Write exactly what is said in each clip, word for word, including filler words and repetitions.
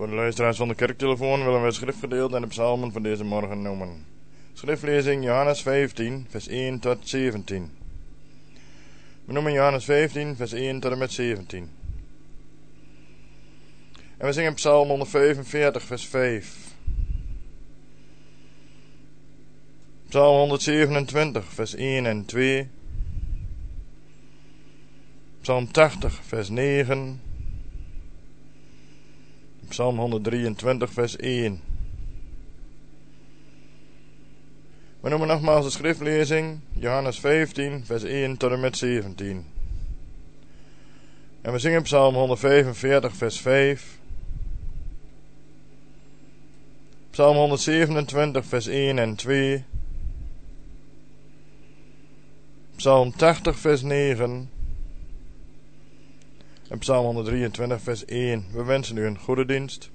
Voor de luisteraars van de kerktelefoon willen we het schriftgedeelte en de psalmen van deze morgen noemen. Schriftlezing Johannes vijftien, vers één tot zeventien. We noemen Johannes vijftien, vers één tot en met zeventien. En we zingen psalm honderdvijfenveertig, vers vijf. Psalm honderdzevenentwintig, vers één en twee. Psalm tachtig, vers negen. Psalm honderddrieëntwintig, vers één. We noemen nogmaals de schriftlezing Johannes vijftien, vers één tot en met zeventien. En we zingen psalm honderdvijfenveertig, vers vijf. Psalm honderdzevenentwintig, vers één en twee. Psalm tachtig, vers negen. En psalm honderddrieëntwintig, vers één. We wensen u een goede dienst.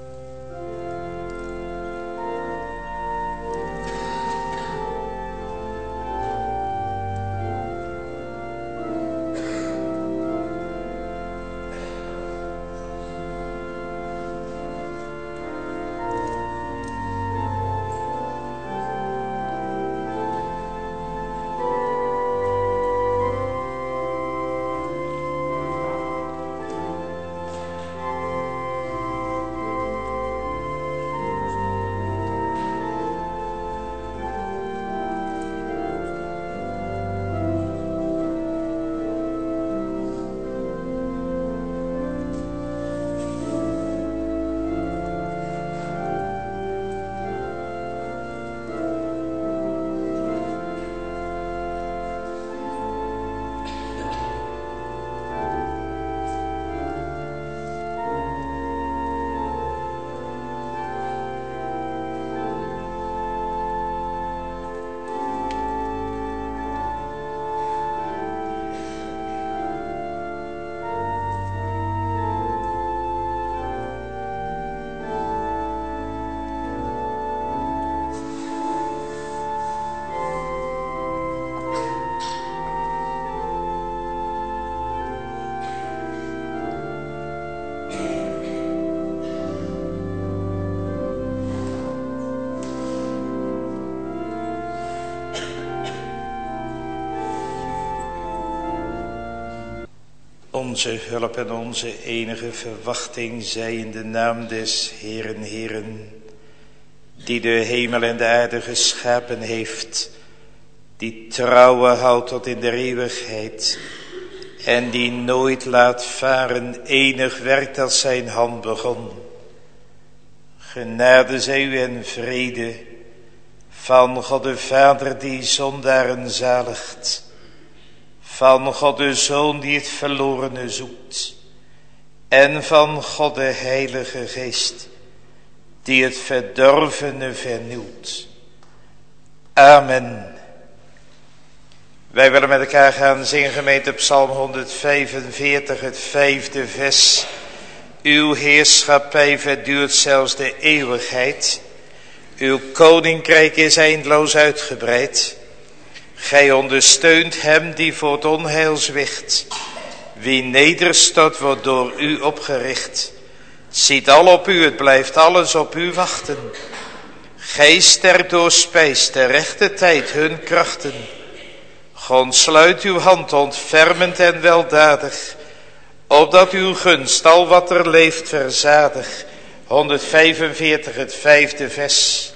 Onze hulp en onze enige verwachting zij in de naam des Heeren, Heeren, die de hemel en de aarde geschapen heeft, die trouwen houdt tot in de eeuwigheid en die nooit laat varen enig werk dat zijn hand begon. Genade zij u en vrede van God de Vader die zondaren zaligt, van God de Zoon die het verlorene zoekt, en van God de Heilige Geest die het verdorvene vernieuwt. Amen. Wij willen met elkaar gaan zingen, gemeente, psalm honderdvijfenveertig, het vijfde vers. Uw heerschappij verduurt zelfs de eeuwigheid. Uw koninkrijk is eindeloos uitgebreid. Gij ondersteunt hem die voor het onheil zwicht. Wie nederstort wordt door u opgericht. Ziet al op u, het blijft alles op u wachten. Gij sterkt doorspijst de rechte tijd hun krachten. God sluit uw hand ontfermend en weldadig, opdat uw gunst al wat er leeft verzadig. honderdvijfenveertig, het vijfde vers.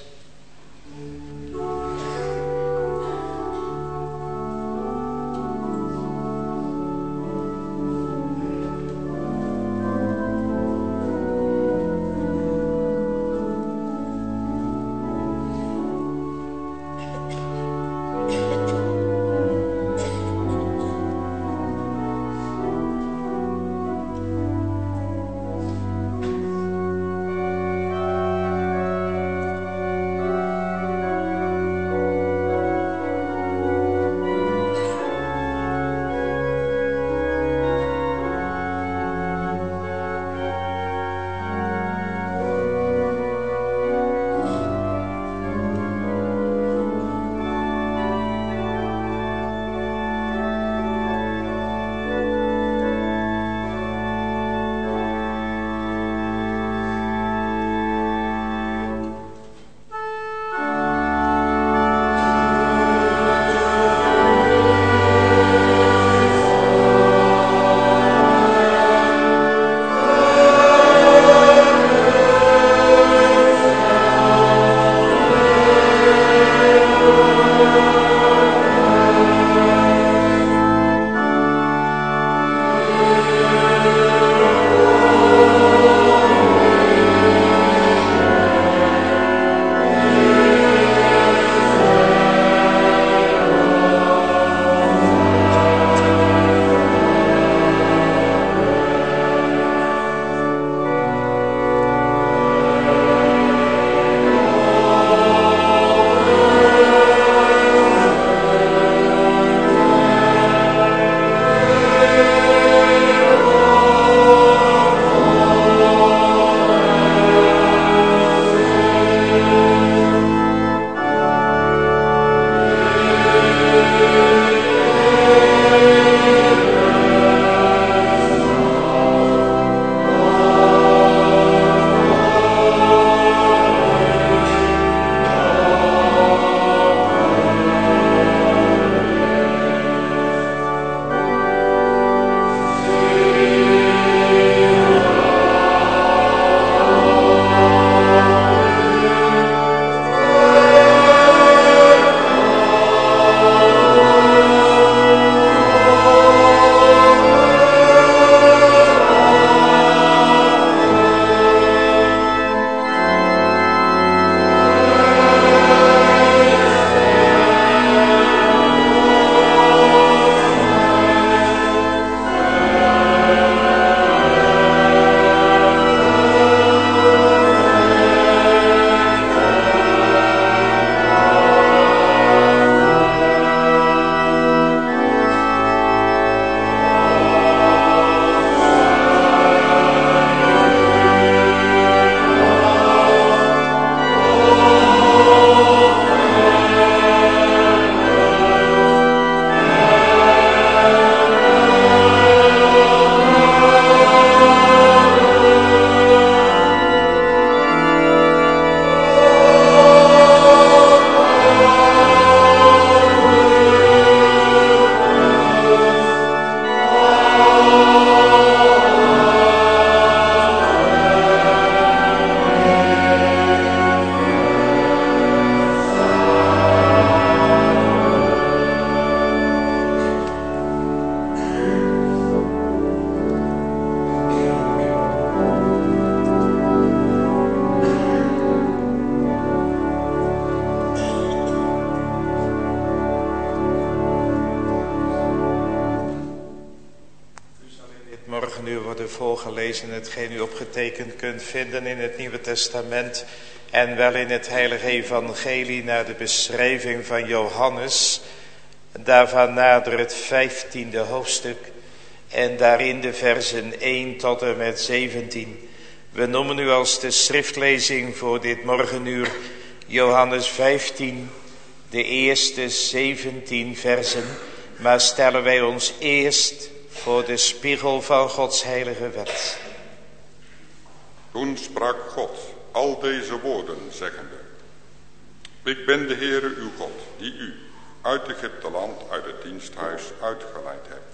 morgenuur worden voorgelezen, hetgeen u opgetekend kunt vinden in het Nieuwe Testament en wel in het Heilige Evangelie naar de beschrijving van Johannes, daarvan nader het vijftiende hoofdstuk en daarin de versen één tot en met zeventien. We noemen u als de schriftlezing voor dit morgenuur Johannes vijftien, de eerste zeventien versen, maar stellen wij ons eerst voor de spiegel van Gods heilige wet. Toen sprak God al deze woorden, zeggende: Ik ben de Heere uw God, die u uit Egypteland, uit het diensthuis uitgeleid hebt.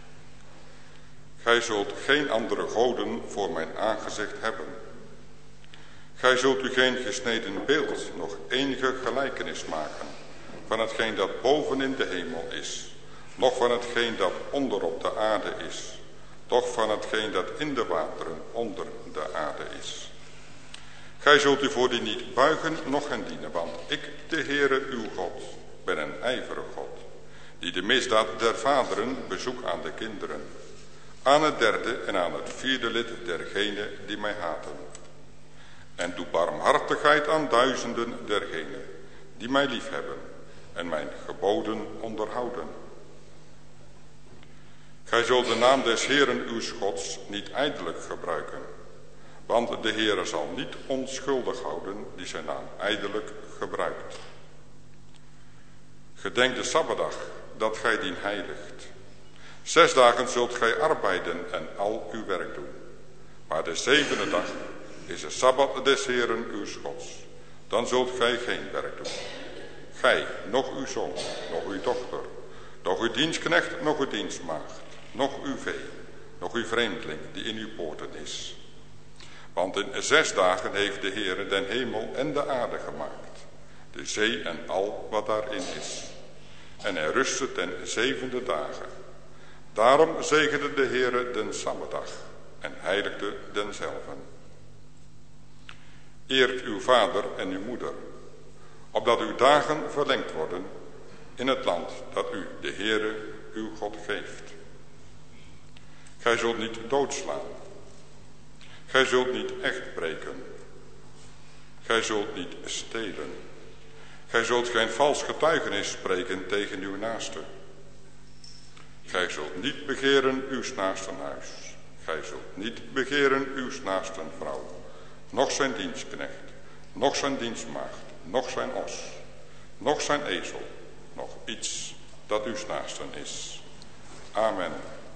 Gij zult geen andere goden voor mijn aangezicht hebben. Gij zult u geen gesneden beeld, nog enige gelijkenis maken van hetgeen dat boven in de hemel is, noch van hetgeen dat onder op de aarde is, doch van hetgeen dat in de wateren onder de aarde is. Gij zult u voor die niet buigen, noch hen dienen, want ik, de Heere uw God, ben een ijverig God, die de misdaad der vaderen bezoek aan de kinderen, aan het derde en aan het vierde lid dergenen die mij haten. En doe barmhartigheid aan duizenden dergenen die mij liefhebben en mijn geboden onderhouden. Gij zult de naam des Heeren uws Gods niet ijdelijk gebruiken, want de Heere zal niet onschuldig houden die zijn naam ijdelijk gebruikt. Gedenk de Sabbatdag, dat gij dien heiligt. Zes dagen zult gij arbeiden en al uw werk doen. Maar de zevende dag is de Sabbat des Heeren uws Gods. Dan zult gij geen werk doen. Gij, nog uw zoon, nog uw dochter, nog uw dienstknecht, nog uw dienstmaagd, nog uw vee, nog uw vreemdeling die in uw poorten is. Want in zes dagen heeft de Heere den hemel en de aarde gemaakt, de zee en al wat daarin is. En hij rustte ten zevende dagen. Daarom zegende de Heere den Sabbatdag en heiligde denzelven. Eert uw vader en uw moeder, opdat uw dagen verlengd worden in het land dat u, de Heere, uw God geeft. Gij zult niet doodslaan. Gij zult niet echt breken. Gij zult niet stelen. Gij zult geen vals getuigenis spreken tegen uw naaste. Gij zult niet begeren uws naasten huis. Gij zult niet begeren uws naasten vrouw, noch zijn dienstknecht, noch zijn dienstmaagd, noch zijn os, noch zijn ezel, noch iets dat uws naasten is. Amen.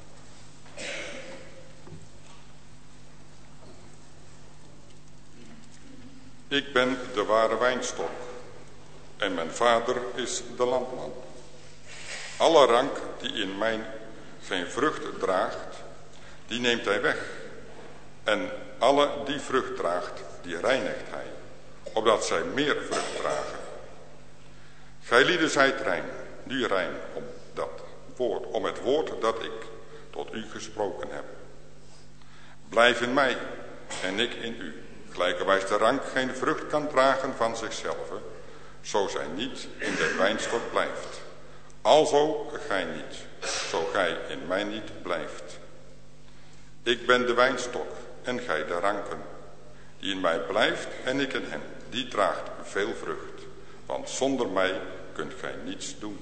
Ik ben de ware wijnstok en mijn vader is de landman. Alle rank die in mij geen vrucht draagt, die neemt hij weg. En alle die vrucht draagt, die reinigt hij, opdat zij meer vrucht dragen. Gij lieden zijt rein, nu rein, om, dat woord, om het woord dat ik tot u gesproken heb. Blijf in mij en ik in u. Gelijkerwijs de rank geen vrucht kan dragen van zichzelf, zo zij niet in de wijnstok blijft. Alzo gij niet, zo gij in mij niet blijft. Ik ben de wijnstok en gij de ranken. Die in mij blijft en ik in hem, die draagt veel vrucht. Want zonder mij kunt gij niets doen.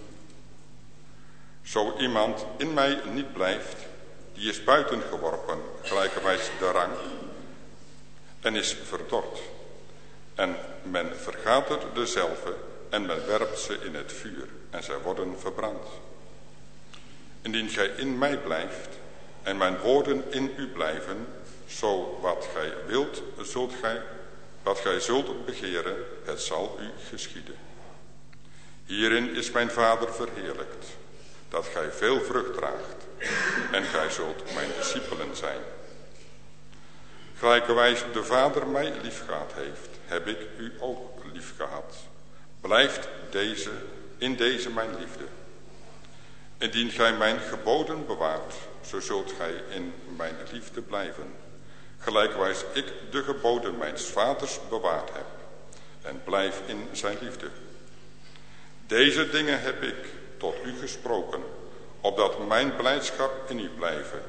Zo iemand in mij niet blijft, die is buiten geworpen, gelijkerwijs de rank, en is verdord. En men vergatert dezelve en men werpt ze in het vuur en zij worden verbrand. Indien gij in mij blijft en mijn woorden in u blijven, zo wat gij wilt, zult gij, wat gij zult begeren, het zal u geschieden. Hierin is mijn Vader verheerlijkt, dat gij veel vrucht draagt en gij zult mijn discipelen zijn. Gelijkerwijs de Vader mij liefgehad heeft, heb ik u ook liefgehad. Blijft deze, in deze mijn liefde. Indien gij mijn geboden bewaart, zo zult gij in mijn liefde blijven. Gelijkerwijs ik de geboden mijns vaders bewaard heb en blijf in zijn liefde. Deze dingen heb ik tot u gesproken, opdat mijn blijdschap in u blijve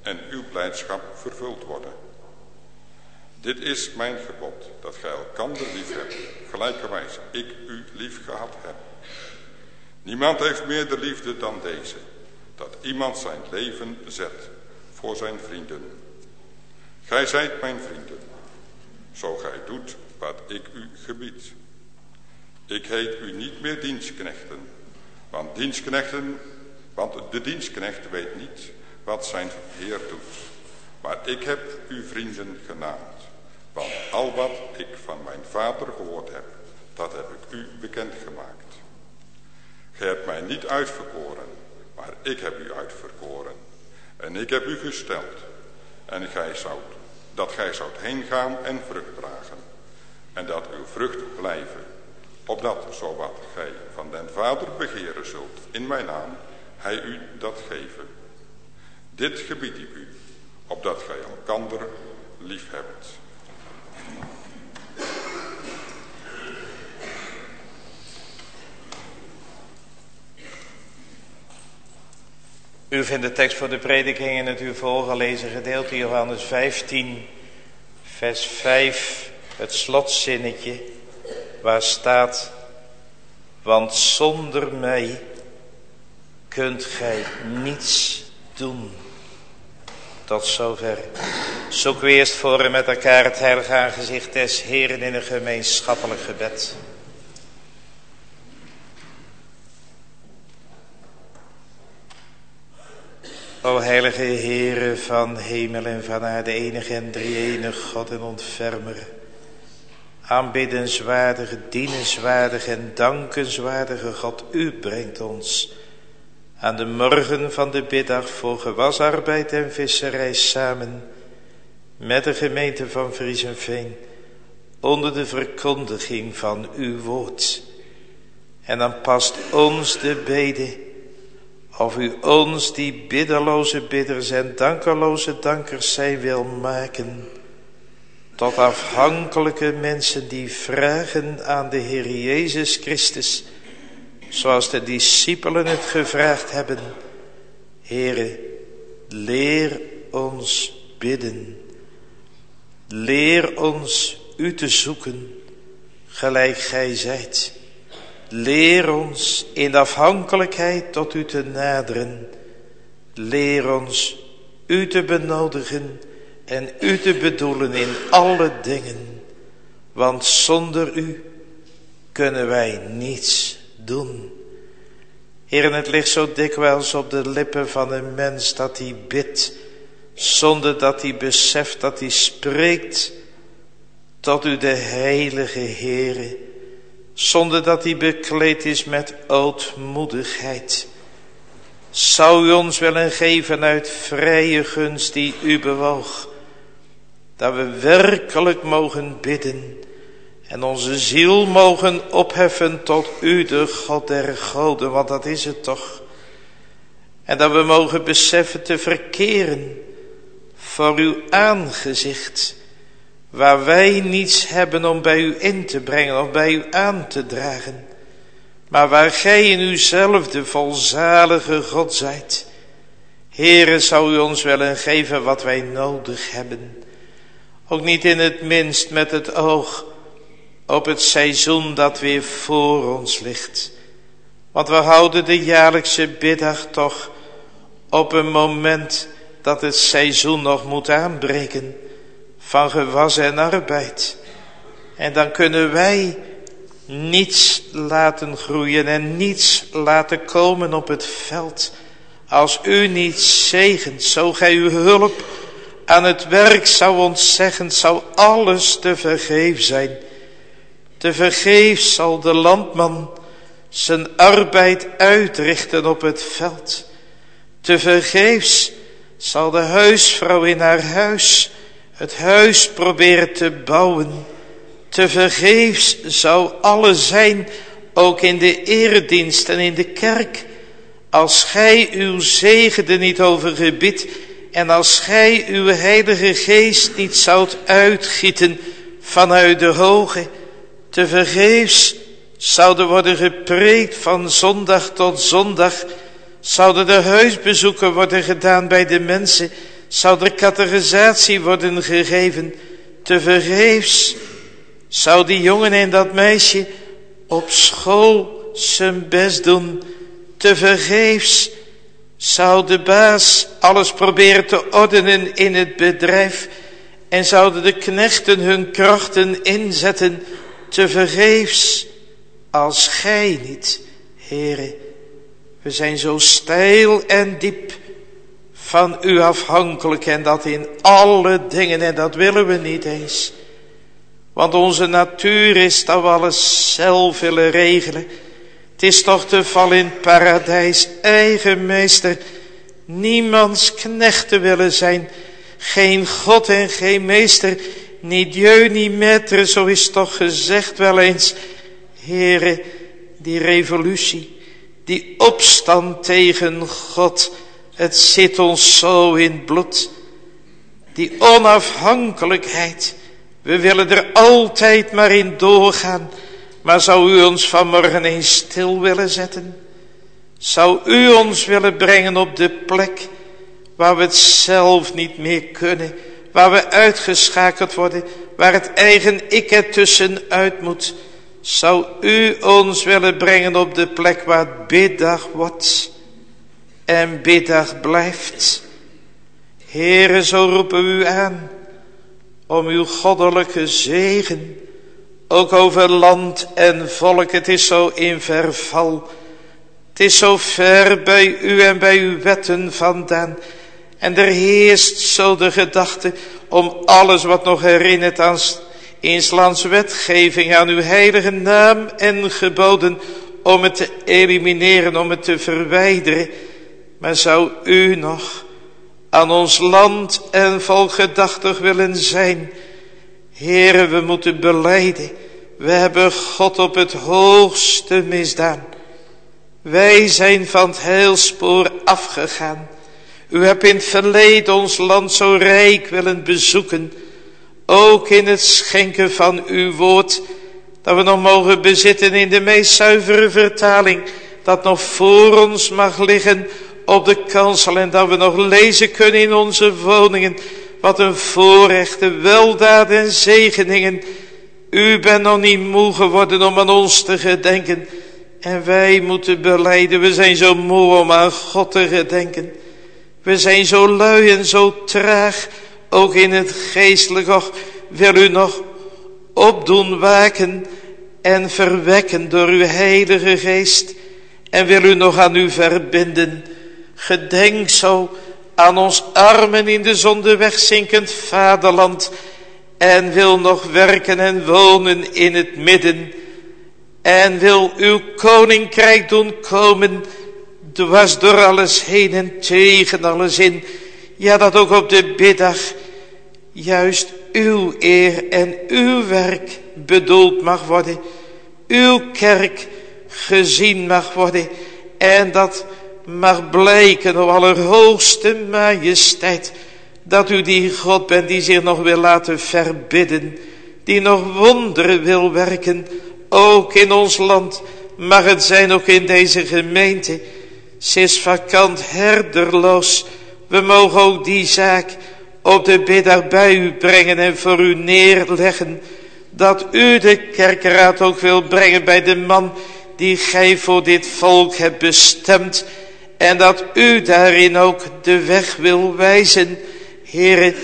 en uw blijdschap vervuld worden. Dit is mijn gebod, dat gij elkander lief hebt, gelijkerwijs ik u lief gehad heb. Niemand heeft meer de liefde dan deze, dat iemand zijn leven zet voor zijn vrienden. Gij zijt mijn vrienden, zo gij doet wat ik u gebied. Ik heet u niet meer dienstknechten, want dienstknechten, want de dienstknecht weet niet wat zijn Heer doet. Maar ik heb u vrienden genaamd, want al wat ik van mijn Vader gehoord heb, dat heb ik u bekendgemaakt. Gij hebt mij niet uitverkoren, maar ik heb u uitverkoren. En ik heb u gesteld, en gij zoudt, dat gij zoudt heen gaan en vrucht dragen. En dat uw vrucht blijven, opdat zo wat gij van den Vader begeren zult in mijn naam, hij u dat geven. Dit gebied ik u, opdat gij elkander lief hebt. U vindt de tekst voor de prediking in het u voorgelezen gedeelte Johannes vijftien, vers vijf, het slotzinnetje, waar staat: want zonder mij kunt gij niets doen. Tot zover. Zoeken we eerst voor en met elkaar het heilige aangezicht des Heeren in een gemeenschappelijk gebed. O heilige Heere van hemel en van aarde, enige en drie-enige God en ontfermer, aanbiddenswaardige, dienenswaardige en dankenswaardige God, u brengt ons aan de morgen van de biddag voor gewasarbeid en visserij samen met de gemeente van Friesenveen onder de verkondiging van uw woord. En dan past ons de bede, of u ons die biddeloze bidders en dankeloze dankers zijn wil maken, tot afhankelijke mensen die vragen aan de Heer Jezus Christus, zoals de discipelen het gevraagd hebben: Heere, leer ons bidden. Leer ons u te zoeken, gelijk gij zijt. Leer ons in de afhankelijkheid tot u te naderen. Leer ons u te benodigen en u te bedoelen in alle dingen. Want zonder u kunnen wij niets doen. Heer, het ligt zo dikwijls op de lippen van een mens dat hij bidt, zonder dat hij beseft dat hij spreekt tot u de heilige Heere, zonder dat hij bekleed is met ootmoedigheid. Zou u ons willen geven uit vrije gunst die u bewoog, dat we werkelijk mogen bidden en onze ziel mogen opheffen tot u, de God der goden, want dat is het toch. En dat we mogen beseffen te verkeren voor uw aangezicht, waar wij niets hebben om bij u in te brengen of bij u aan te dragen, maar waar gij in uzelf de volzalige God zijt. Heere, zou u ons willen geven wat wij nodig hebben, ook niet in het minst met het oog op het seizoen dat weer voor ons ligt. Want we houden de jaarlijkse biddag toch op een moment dat het seizoen nog moet aanbreken van gewas en arbeid. En dan kunnen wij niets laten groeien en niets laten komen op het veld, als u niet zegent, zo gij uw hulp aan het werk zou ontzeggen, zou alles te vergeef zijn. Te vergeef zal de landman zijn arbeid uitrichten op het veld. Te vergeefs zal de huisvrouw in haar huis het huis proberen te bouwen. Te vergeefs zou alles zijn, ook in de eredienst en in de kerk, als gij uw zegen er niet over gebiedt en als gij uw heilige geest niet zoudt uitgieten vanuit de hoge. Te vergeefs zouden worden gepreekt van zondag tot zondag, zouden de huisbezoeken worden gedaan bij de mensen, Zou er catechisatie worden gegeven, te vergeefs. Zou die jongen en dat meisje op school zijn best doen, te vergeefs. Zou de baas alles proberen te ordenen in het bedrijf en zouden de knechten hun krachten inzetten, te vergeefs. Als gij niet, Heere, we zijn zo steil en diep van u afhankelijk en dat in alle dingen, en dat willen we niet eens. Want onze natuur is dat we alles zelf willen regelen. Het is toch de val in het paradijs, eigen meester, niemands knechten willen zijn. Geen God en geen meester, ni Dieu, ni maître, zo is toch gezegd wel eens. Heere, die revolutie, die opstand tegen God, het zit ons zo in het bloed. Die onafhankelijkheid, we willen er altijd maar in doorgaan. Maar zou u ons vanmorgen eens stil willen zetten? Zou u ons willen brengen op de plek waar we het zelf niet meer kunnen, waar we uitgeschakeld worden, waar het eigen ik er tussenuit moet? Zou u ons willen brengen op de plek waar het biddag wordt en biddag blijft? Heere, zo roepen we u aan om uw goddelijke zegen, ook over land en volk. Het is zo in verval, het is zo ver bij u en bij uw wetten vandaan. En er heerst zo de gedachte om alles wat nog herinnert aan in 's lands wetgeving, aan uw heilige naam en geboden, om het te elimineren, om het te verwijderen. Maar zou u nog aan ons land en volk gedachtig willen zijn? Heere, we moeten belijden, we hebben God op het hoogste misdaan. Wij zijn van het heilspoor afgegaan. U hebt in het verleden ons land zo rijk willen bezoeken, ook in het schenken van uw woord, dat we nog mogen bezitten in de meest zuivere vertaling, dat nog voor ons mag liggen op de kansel, en dat we nog lezen kunnen in onze woningen. Wat een voorrechte weldaad en zegeningen. U bent nog niet moe geworden om aan ons te gedenken. En wij moeten belijden, we zijn zo moe om aan God te gedenken. We zijn zo lui en zo traag, ook in het geestelijk. Och, wil u nog opdoen waken en verwekken door uw heilige geest. En wil u nog aan u verbinden. Gedenk zo aan ons armen in de zonde wegzinkend vaderland. En wil nog werken en wonen in het midden. En wil uw koninkrijk doen komen, dwars door alles heen en tegen alles in. Ja, dat ook op de biddag juist uw eer en uw werk bedoeld mag worden. Uw kerk gezien mag worden. En dat mag blijken, o allerhoogste majesteit, dat u die God bent die zich nog wil laten verbidden. Die nog wonderen wil werken, ook in ons land. Mag het zijn ook in deze gemeente. Ze is vakant, herderloos. We mogen ook die zaak op de biddag bij u brengen en voor u neerleggen. Dat u de kerkeraad ook wil brengen bij de man die gij voor dit volk hebt bestemd. En dat u daarin ook de weg wil wijzen. Heere,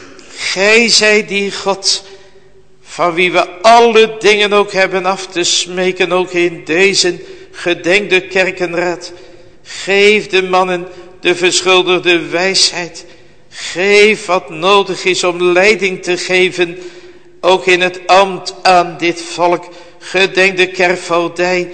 gij zijt die God van wie we alle dingen ook hebben af te smeken, ook in deze gedenkte kerkenraad. Geef de mannen de verschuldigde wijsheid. Geef wat nodig is om leiding te geven, ook in het ambt aan dit volk. Gedenk de kerkvoogdij,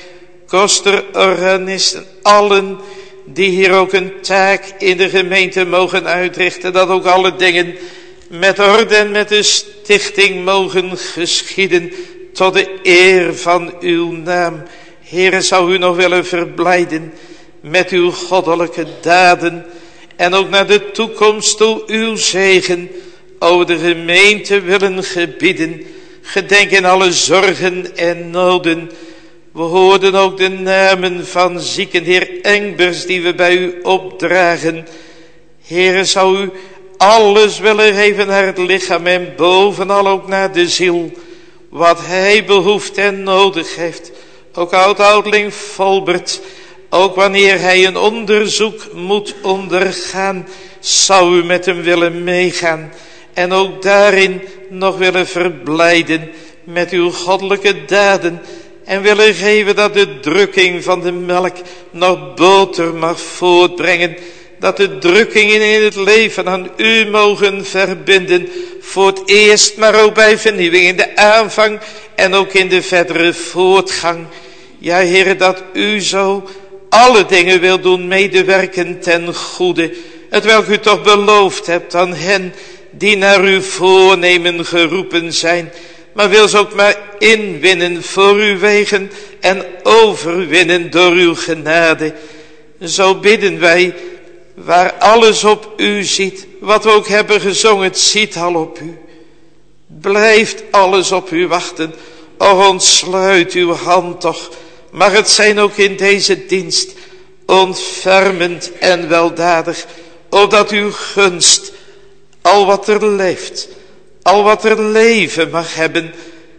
kosterorganisten, allen die hier ook een taak in de gemeente mogen uitrichten. Dat ook alle dingen met orde en met de stichting mogen geschieden tot de eer van uw naam. Heere, zou u nog willen verblijden met uw goddelijke daden en ook naar de toekomst toe uw zegen over de gemeente willen gebieden. Gedenk in alle zorgen en noden. We hoorden ook de namen van zieken, heer Engbers, die we bij u opdragen. Heere, zou u alles willen geven naar het lichaam en bovenal ook naar de ziel. Wat hij behoeft en nodig heeft. Ook oud-oudeling Volbert, ook wanneer hij een onderzoek moet ondergaan, zou u met hem willen meegaan. En ook daarin nog willen verblijden met uw goddelijke daden. En willen geven dat de drukking van de melk nog boter mag voortbrengen. Dat de drukkingen in het leven aan u mogen verbinden. Voor het eerst, maar ook bij vernieuwing in de aanvang en ook in de verdere voortgang. Ja, Heer, dat u zo alle dingen wil doen medewerken ten goede. Het welk u toch beloofd hebt aan hen die naar uw voornemen geroepen zijn. Maar wil ze ook maar inwinnen voor uw wegen en overwinnen door uw genade. Zo bidden wij, waar alles op u ziet, wat we ook hebben gezongen, het ziet al op u. Blijft alles op u wachten, och ontsluit uw hand toch. Mag het zijn ook in deze dienst, ontfermend en weldadig, opdat uw gunst, al wat er leeft, al wat er leven mag hebben,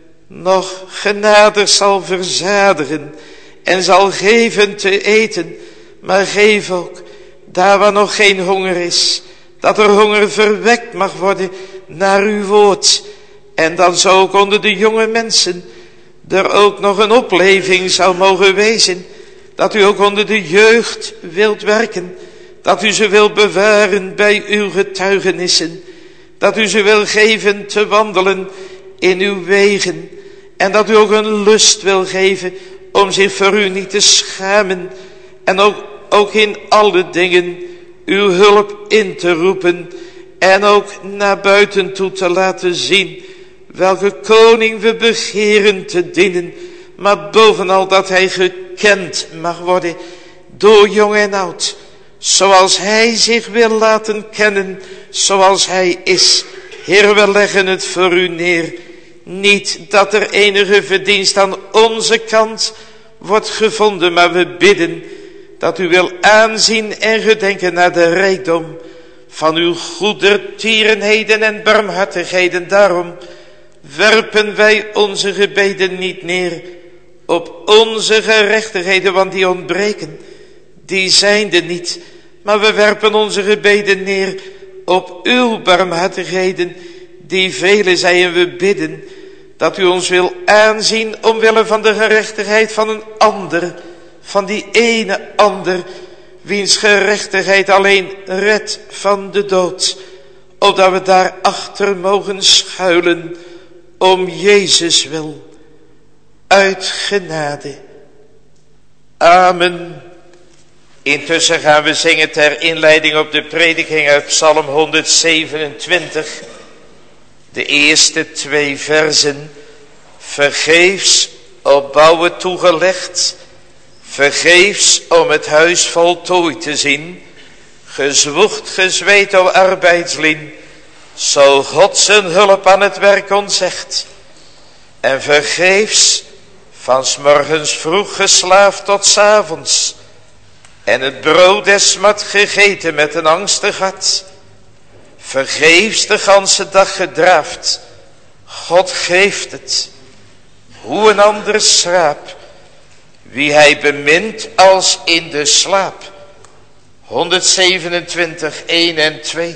nog genadig zal verzadigen en zal geven te eten. Maar geef ook, daar waar nog geen honger is, dat er honger verwekt mag worden naar uw woord. En dan zou ook onder de jonge mensen er ook nog een opleving zou mogen wezen. Dat u ook onder de jeugd wilt werken. Dat u ze wilt bewaren bij uw getuigenissen. Dat u ze wil geven te wandelen in uw wegen. En dat u ook een lust wil geven om zich voor u niet te schamen. En ook, ook in alle dingen uw hulp in te roepen. En ook naar buiten toe te laten zien welke koning we begeren te dienen. Maar bovenal dat hij gekend mag worden door jong en oud. Zoals hij zich wil laten kennen, zoals hij is. Heer, we leggen het voor u neer. Niet dat er enige verdienst aan onze kant wordt gevonden, maar we bidden dat u wil aanzien en gedenken naar de rijkdom van uw goedertierenheden en barmhartigheden. Daarom werpen wij onze gebeden niet neer op onze gerechtigheden, want die ontbreken, die zijn er niet. Maar we werpen onze gebeden neer op uw barmhartigheden, die vele zijn. En we bidden dat u ons wil aanzien omwille van de gerechtigheid van een ander, van die ene ander, wiens gerechtigheid alleen redt van de dood, opdat we daarachter mogen schuilen om Jezus wil, uit genade. Amen. Intussen gaan we zingen ter inleiding op de prediking uit Psalm honderdzevenentwintig. De eerste twee versen. Vergeefs op bouwen toegelegd, vergeefs om het huis voltooid te zien. Gezwoegd, gezweet, o arbeidslien, zo God zijn hulp aan het werk ontzegt. En vergeefs van 's morgens vroeg geslaafd tot 's avonds, en het brood des smart gegeten met een angstig hart. Vergeefs de ganse dag gedraafd, God geeft het, hoe een ander schraap, wie hij bemint als in de slaap. honderdzevenentwintig, één en twee.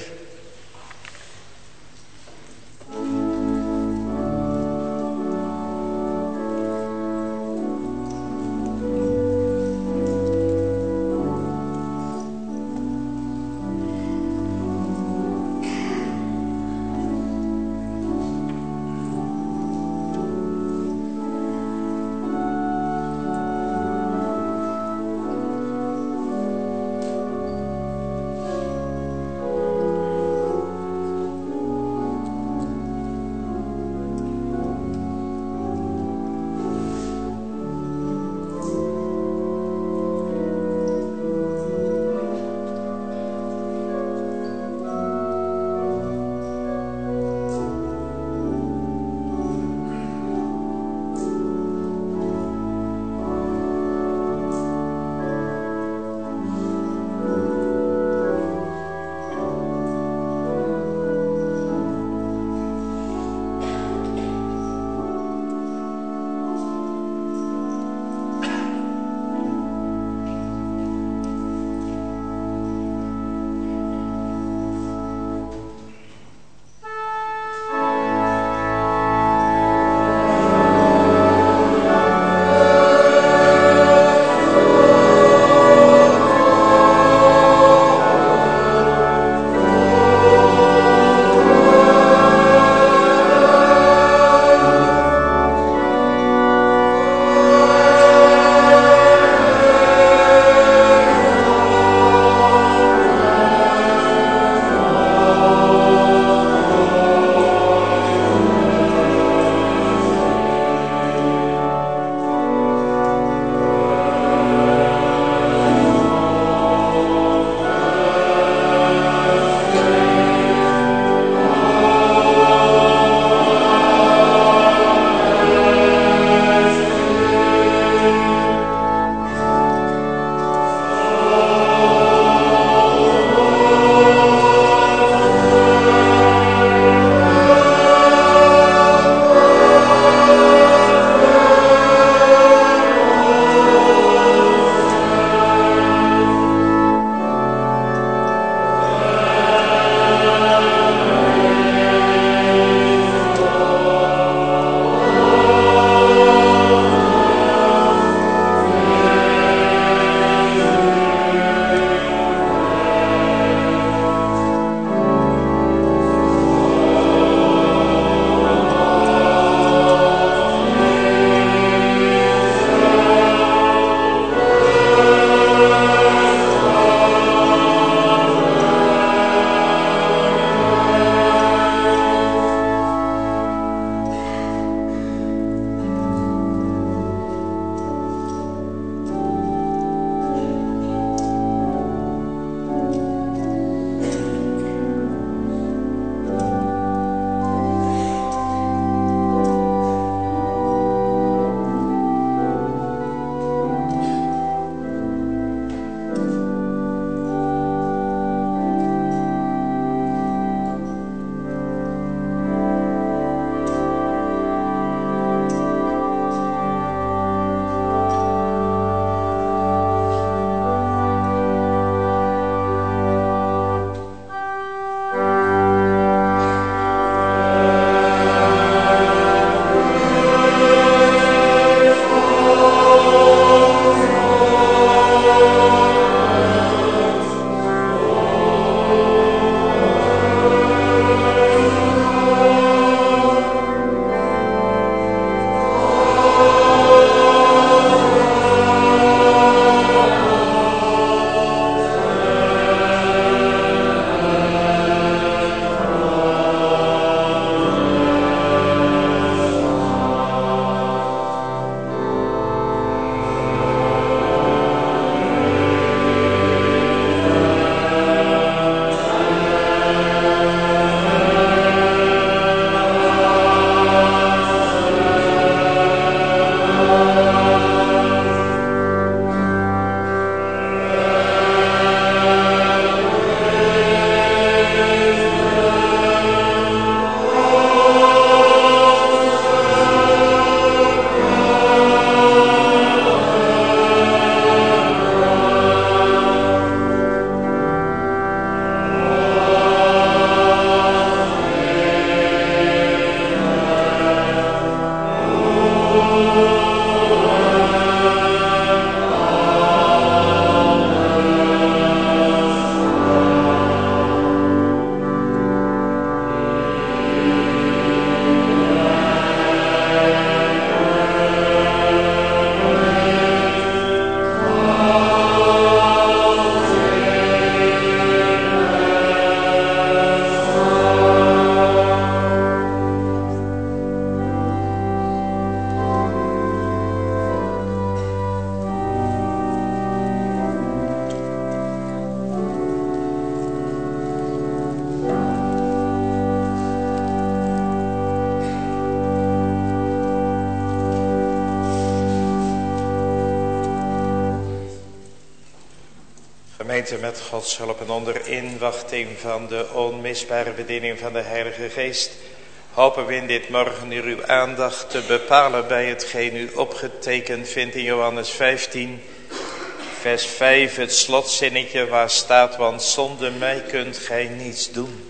Gemeente, met Gods hulp en onder inwachting van de onmisbare bediening van de Heilige Geest, hopen we in dit morgenuur uw aandacht te bepalen bij hetgeen u opgetekend vindt in Johannes vijftien, vers vijf, het slotzinnetje waar staat, want zonder mij kunt gij niets doen.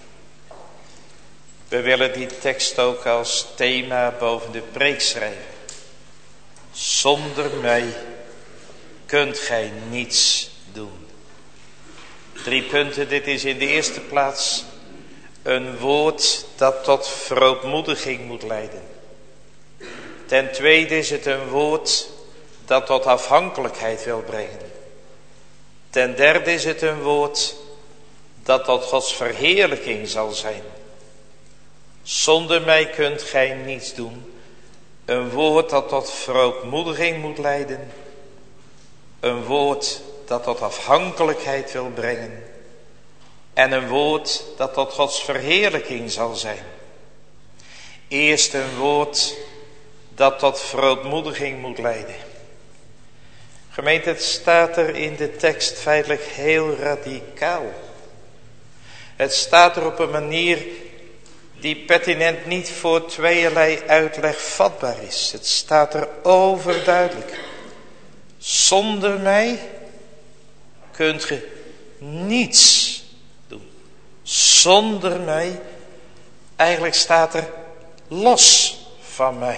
We willen die tekst ook als thema boven de preek schrijven. Zonder mij kunt gij niets doen. Drie punten. Dit is in de eerste plaats een woord dat tot verootmoediging moet leiden. Ten tweede is het een woord dat tot afhankelijkheid wil brengen. Ten derde is het een woord dat tot Gods verheerlijking zal zijn. Zonder mij kunt gij niets doen. Een woord dat tot verootmoediging moet leiden. Een woord dat tot afhankelijkheid wil brengen. En een woord dat tot Gods verheerlijking zal zijn. Eerst een woord dat tot verootmoediging moet leiden. Gemeente, het staat er in de tekst feitelijk heel radicaal. Het staat er op een manier die pertinent niet voor tweeërlei uitleg vatbaar is. Het staat er overduidelijk. Zonder mij kunt ge niets doen. Zonder mij, eigenlijk staat er los van mij.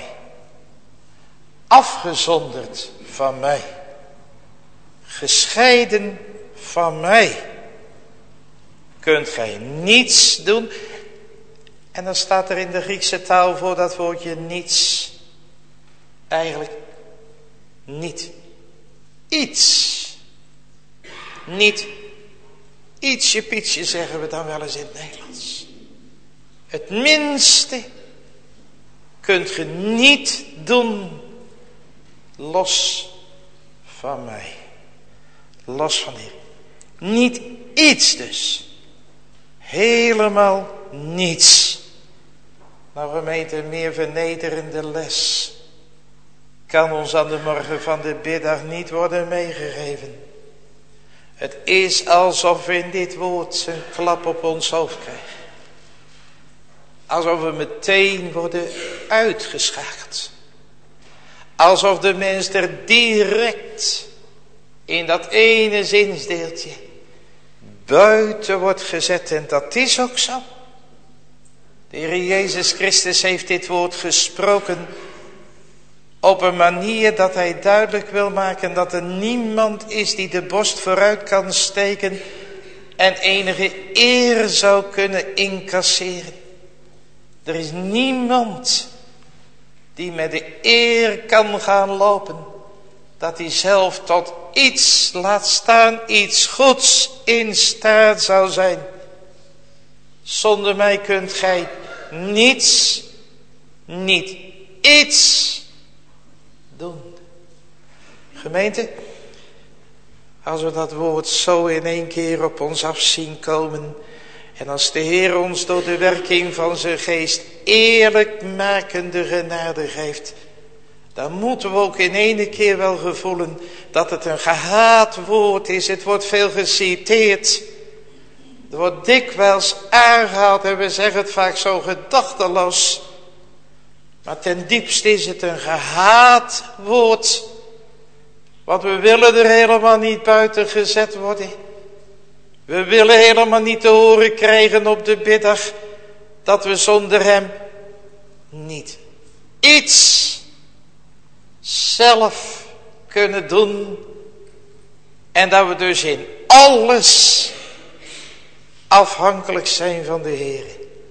Afgezonderd van mij. Gescheiden van mij. Kunt gij niets doen. En dan staat er in de Griekse taal voor dat woordje niets. Eigenlijk niet iets. Niet ietsje pietje zeggen we dan wel eens in het Nederlands. Het minste kunt ge niet doen los van mij. Los van hier. Niet iets dus. Helemaal niets. Nou gemeente, een meer vernederende les kan ons aan de morgen van de biddag niet worden meegegeven. Het is alsof we in dit woord een klap op ons hoofd krijgen. Alsof we meteen worden uitgeschakeld. Alsof de mens er direct in dat ene zinsdeeltje buiten wordt gezet. En dat is ook zo. De Heer Jezus Christus heeft dit woord gesproken op een manier dat hij duidelijk wil maken dat er niemand is die de borst vooruit kan steken en enige eer zou kunnen incasseren. Er is niemand die met de eer kan gaan lopen dat hij zelf tot iets laat staan, iets goeds in staat zou zijn. Zonder mij kunt gij niets, niet iets doen. Gemeente, als we dat woord zo in één keer op ons af zien komen, en als de Heer ons door de werking van zijn geest eerlijk makende genade geeft, dan moeten we ook in ene keer wel gevoelen dat het een gehaat woord is. Het wordt veel geciteerd. Er wordt dikwijls aangehaald en we zeggen het vaak zo gedachteloos. Maar ten diepste is het een gehaat woord. Want we willen er helemaal niet buiten gezet worden. We willen helemaal niet te horen krijgen op de biddag dat we zonder hem niet iets zelf kunnen doen. En dat we dus in alles afhankelijk zijn van de Heer.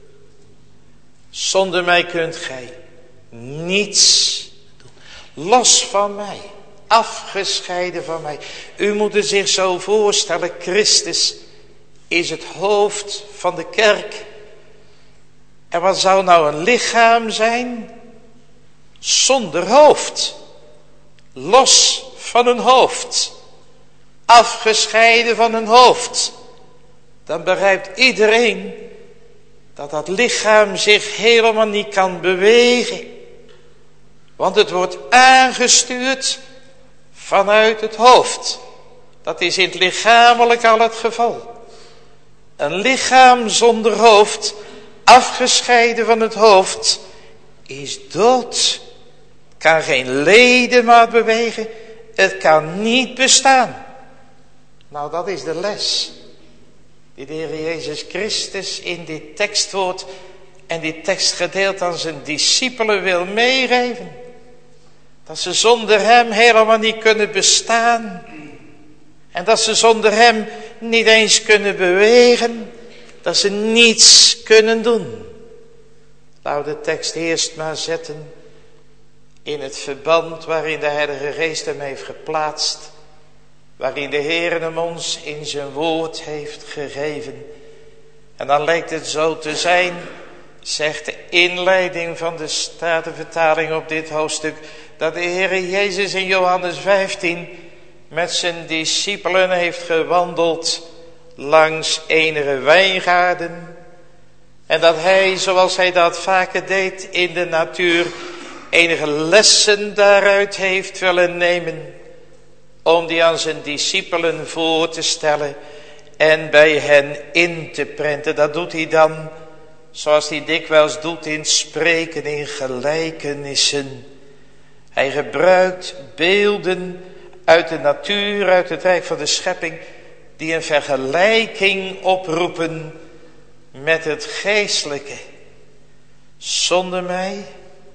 Zonder mij kunt gij niets doen. Los van mij. Afgescheiden van mij. U moet er zich zo voorstellen. Christus is het hoofd van de kerk. En wat zou nou een lichaam zijn? Zonder hoofd. Los van een hoofd. Afgescheiden van een hoofd. Dan begrijpt iedereen dat dat lichaam zich helemaal niet kan bewegen. Want het wordt aangestuurd vanuit het hoofd. Dat is in het lichamelijk al het geval. Een lichaam zonder hoofd, afgescheiden van het hoofd, is dood. Kan geen ledemaat bewegen. Het kan niet bestaan. Nou, dat is de les die de Heer Jezus Christus in dit tekstwoord en dit tekstgedeelte aan zijn discipelen wil meegeven. Dat ze zonder hem helemaal niet kunnen bestaan. En dat ze zonder hem niet eens kunnen bewegen. Dat ze niets kunnen doen. Laten we de tekst eerst maar zetten in het verband waarin de Heilige Geest hem heeft geplaatst. Waarin de Heer hem ons in zijn woord heeft gegeven. En dan lijkt het zo te zijn, zegt de inleiding van de Statenvertaling op dit hoofdstuk, dat de Heer Jezus in Johannes vijftien met zijn discipelen heeft gewandeld langs enige wijngaarden. En dat hij, zoals hij dat vaker deed in de natuur, enige lessen daaruit heeft willen nemen, om die aan zijn discipelen voor te stellen en bij hen in te prenten. Dat doet hij dan, zoals hij dikwijls doet in spreken, in gelijkenissen. Hij gebruikt beelden uit de natuur, uit het rijk van de schepping, die een vergelijking oproepen met het geestelijke. Zonder mij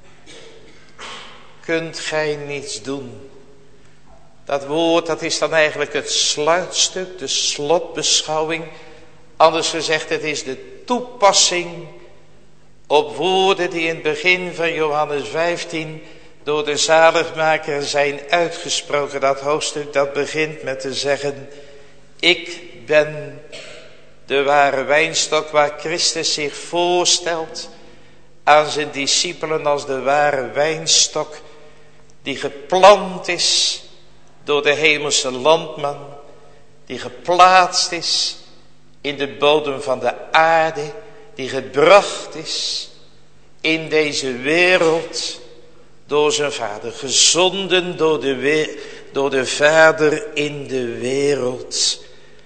kunt gij niets doen. Dat woord, dat is dan eigenlijk het sluitstuk, de slotbeschouwing. Anders gezegd, het is de toepassing op woorden die in het begin van Johannes vijftien door de zaligmaker zijn uitgesproken. Dat hoofdstuk dat begint met te zeggen, ik ben de ware wijnstok, waar Christus zich voorstelt aan zijn discipelen als de ware wijnstok die geplant is door de hemelse landman, die geplaatst is in de bodem van de aarde, die gebracht is in deze wereld door zijn vader, gezonden door de, we- door de vader in de wereld,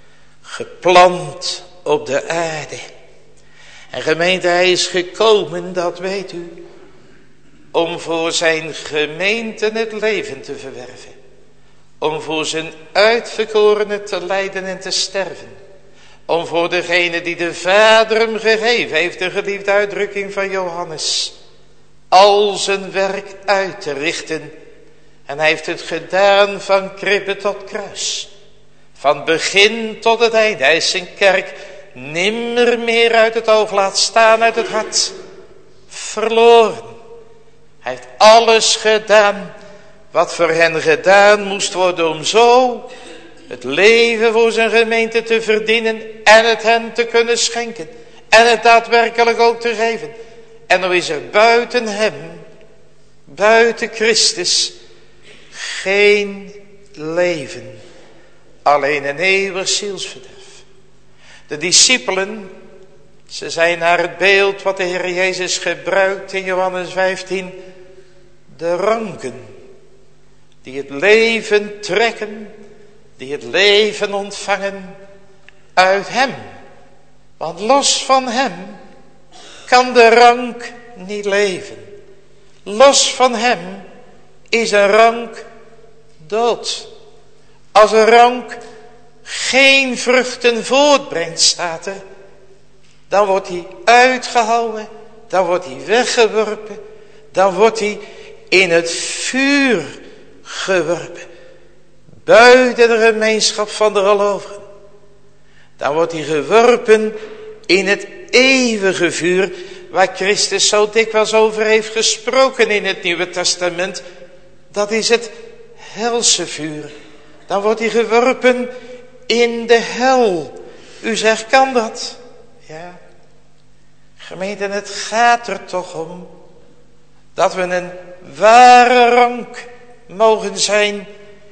geplant op de aarde. En gemeente, hij is gekomen, dat weet u, om voor zijn gemeente het leven te verwerven. Om voor zijn uitverkorenen te lijden en te sterven. Om voor degene die de Vader hem gegeven heeft, de geliefde uitdrukking van Johannes, al zijn werk uit te richten. En hij heeft het gedaan van kribbe tot kruis. Van begin tot het einde. Hij is zijn kerk nimmer meer uit het oog laat staan, uit het hart. Verloren. Hij heeft alles gedaan wat voor hen gedaan moest worden om zo het leven voor zijn gemeente te verdienen en het hen te kunnen schenken. En het daadwerkelijk ook te geven. En dan is er buiten hem, buiten Christus, geen leven. Alleen een eeuwig zielsverderf. De discipelen, ze zijn naar het beeld wat de Heer Jezus gebruikt in Johannes vijftien, de ranken. Die het leven trekken, die het leven ontvangen uit hem. Want los van hem kan de rank niet leven. Los van hem is een rank dood. Als een rank geen vruchten voortbrengt, staat er, dan wordt hij uitgehouwen, dan wordt hij weggeworpen, dan wordt hij in het vuur geworpen. Buiten de gemeenschap van de gelovigen. Dan wordt hij geworpen in het eeuwige vuur, waar Christus zo dikwijls over heeft gesproken in het Nieuwe Testament. Dat is het helse vuur. Dan wordt hij geworpen in de hel. U zegt, kan dat? Ja. Gemeente, het gaat er toch om dat we een ware rank mogen zijn,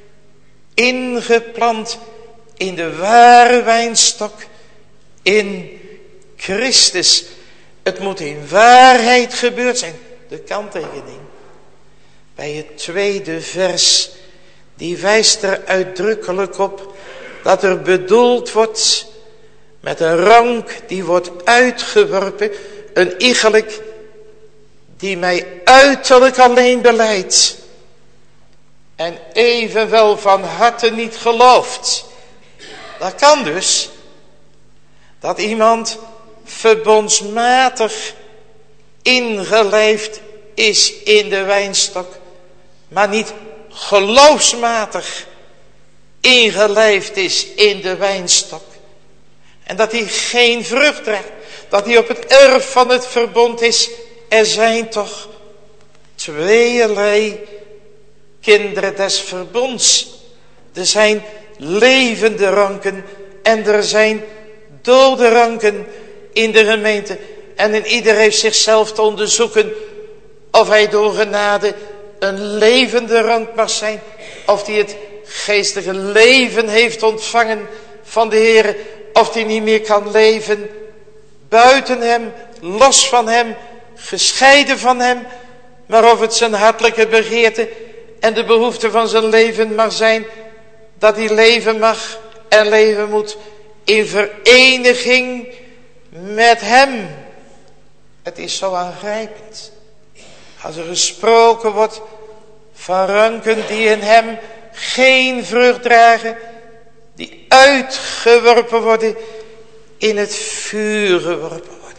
ingeplant in de ware wijnstok, in Christus. Het moet in waarheid gebeurd zijn. De kanttekening bij het tweede vers, die wijst er uitdrukkelijk op dat er bedoeld wordt met een rank die wordt uitgeworpen, een iegelijk die mij uiterlijk alleen belijdt en evenwel van harte niet gelooft. Dat kan dus, dat iemand verbondsmatig ingelijfd is in de wijnstok, maar niet geloofsmatig ingelijfd is in de wijnstok. En dat hij geen vrucht draagt, dat hij op het erf van het verbond is. Er zijn toch tweeërlei kinderen des verbonds. Er zijn levende ranken en er zijn dode ranken in de gemeente. En in ieder heeft zichzelf te onderzoeken of hij door genade een levende rank mag zijn. Of die het geestelijke leven heeft ontvangen van de Heer. Of die niet meer kan leven buiten hem, los van hem, gescheiden van hem. Maar of het zijn hartelijke begeerte en de behoefte van zijn leven mag zijn, dat hij leven mag en leven moet in vereniging met hem. Het is zo aangrijpend. Als er gesproken wordt van ranken die in hem geen vrucht dragen, die uitgeworpen worden, in het vuur geworpen worden.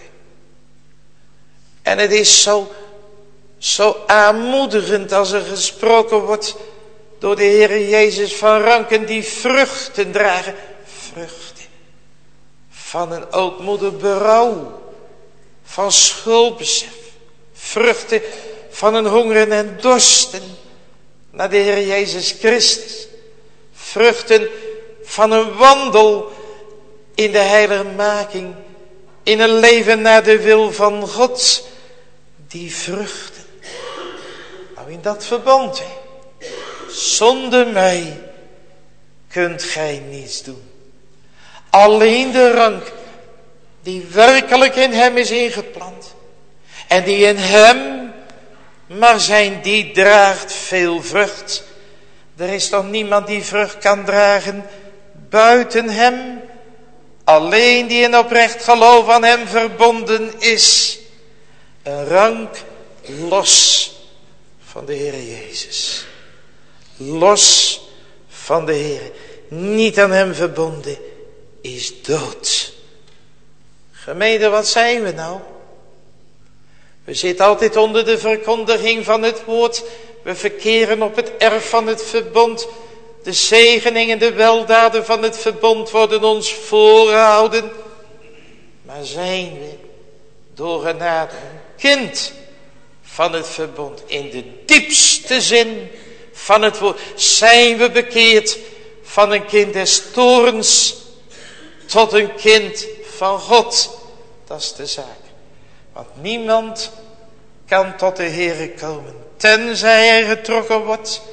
En het is zo, zo aanmoedigend als er gesproken wordt door de Heer Jezus van ranken die vruchten dragen. Vruchten van een ootmoedig berouw, van schuldbesef. Vruchten van een hongeren en dorsten naar de Heer Jezus Christus. Vruchten van een wandel in de heiligmaking, in een leven naar de wil van God. Die vruchten. Nou, in dat verband, hè. Zonder mij kunt gij niets doen. Alleen de rank die werkelijk in hem is ingeplant en die in hem maar zijn, die draagt veel vrucht. Er is toch niemand die vrucht kan dragen buiten hem. Alleen die in oprecht geloof aan hem verbonden is. Een rank los van de Heer Jezus. Los van de Heer. Niet aan hem verbonden is dood. Gemeente, wat zijn we nou? We zitten altijd onder de verkondiging van het woord. We verkeren op het erf van het verbond. De zegeningen, de weldaden van het verbond worden ons voorgehouden. Maar zijn we door genade een kind van het verbond? In de diepste zin van het woord. Zijn we bekeerd van een kind des toorns tot een kind van God? Dat is de zaak. Want niemand kan tot de Heere komen tenzij hij getrokken wordt.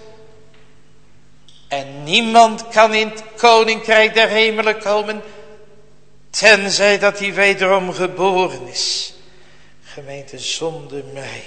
En niemand kan in het koninkrijk der hemelen komen tenzij dat hij wederom geboren is. Gemeente, zonder mij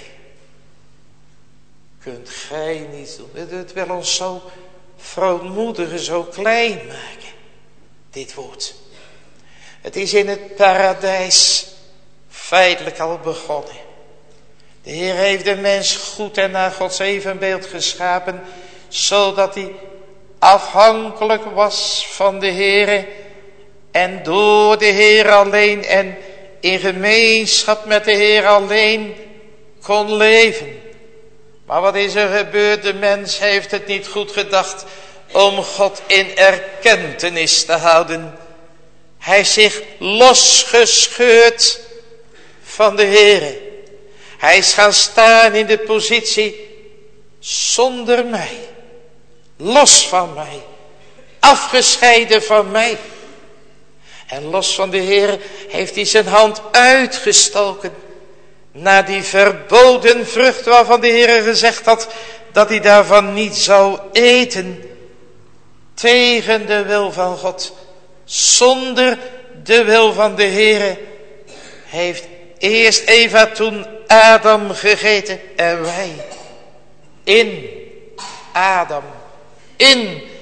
kunt gij niets doen. Het wil ons zo verootmoedigen, zo klein maken. Dit woord. Het is in het paradijs feitelijk al begonnen. De Heer heeft de mens goed en naar Gods evenbeeld geschapen, zodat hij afhankelijk was van de Heere en door de Heer alleen en in gemeenschap met de Heer alleen kon leven. Maar wat is er gebeurd? De mens heeft het niet goed gedacht om God in erkentenis te houden. Hij is zich losgescheurd van de Heere. Hij is gaan staan in de positie zonder mij. Los van mij. Afgescheiden van mij. En los van de Heer heeft hij zijn hand uitgestoken naar die verboden vrucht waarvan de Heer gezegd had dat hij daarvan niet zou eten. Tegen de wil van God. Zonder de wil van de Heer heeft eerst Eva, toen Adam gegeten en wij in Adam, in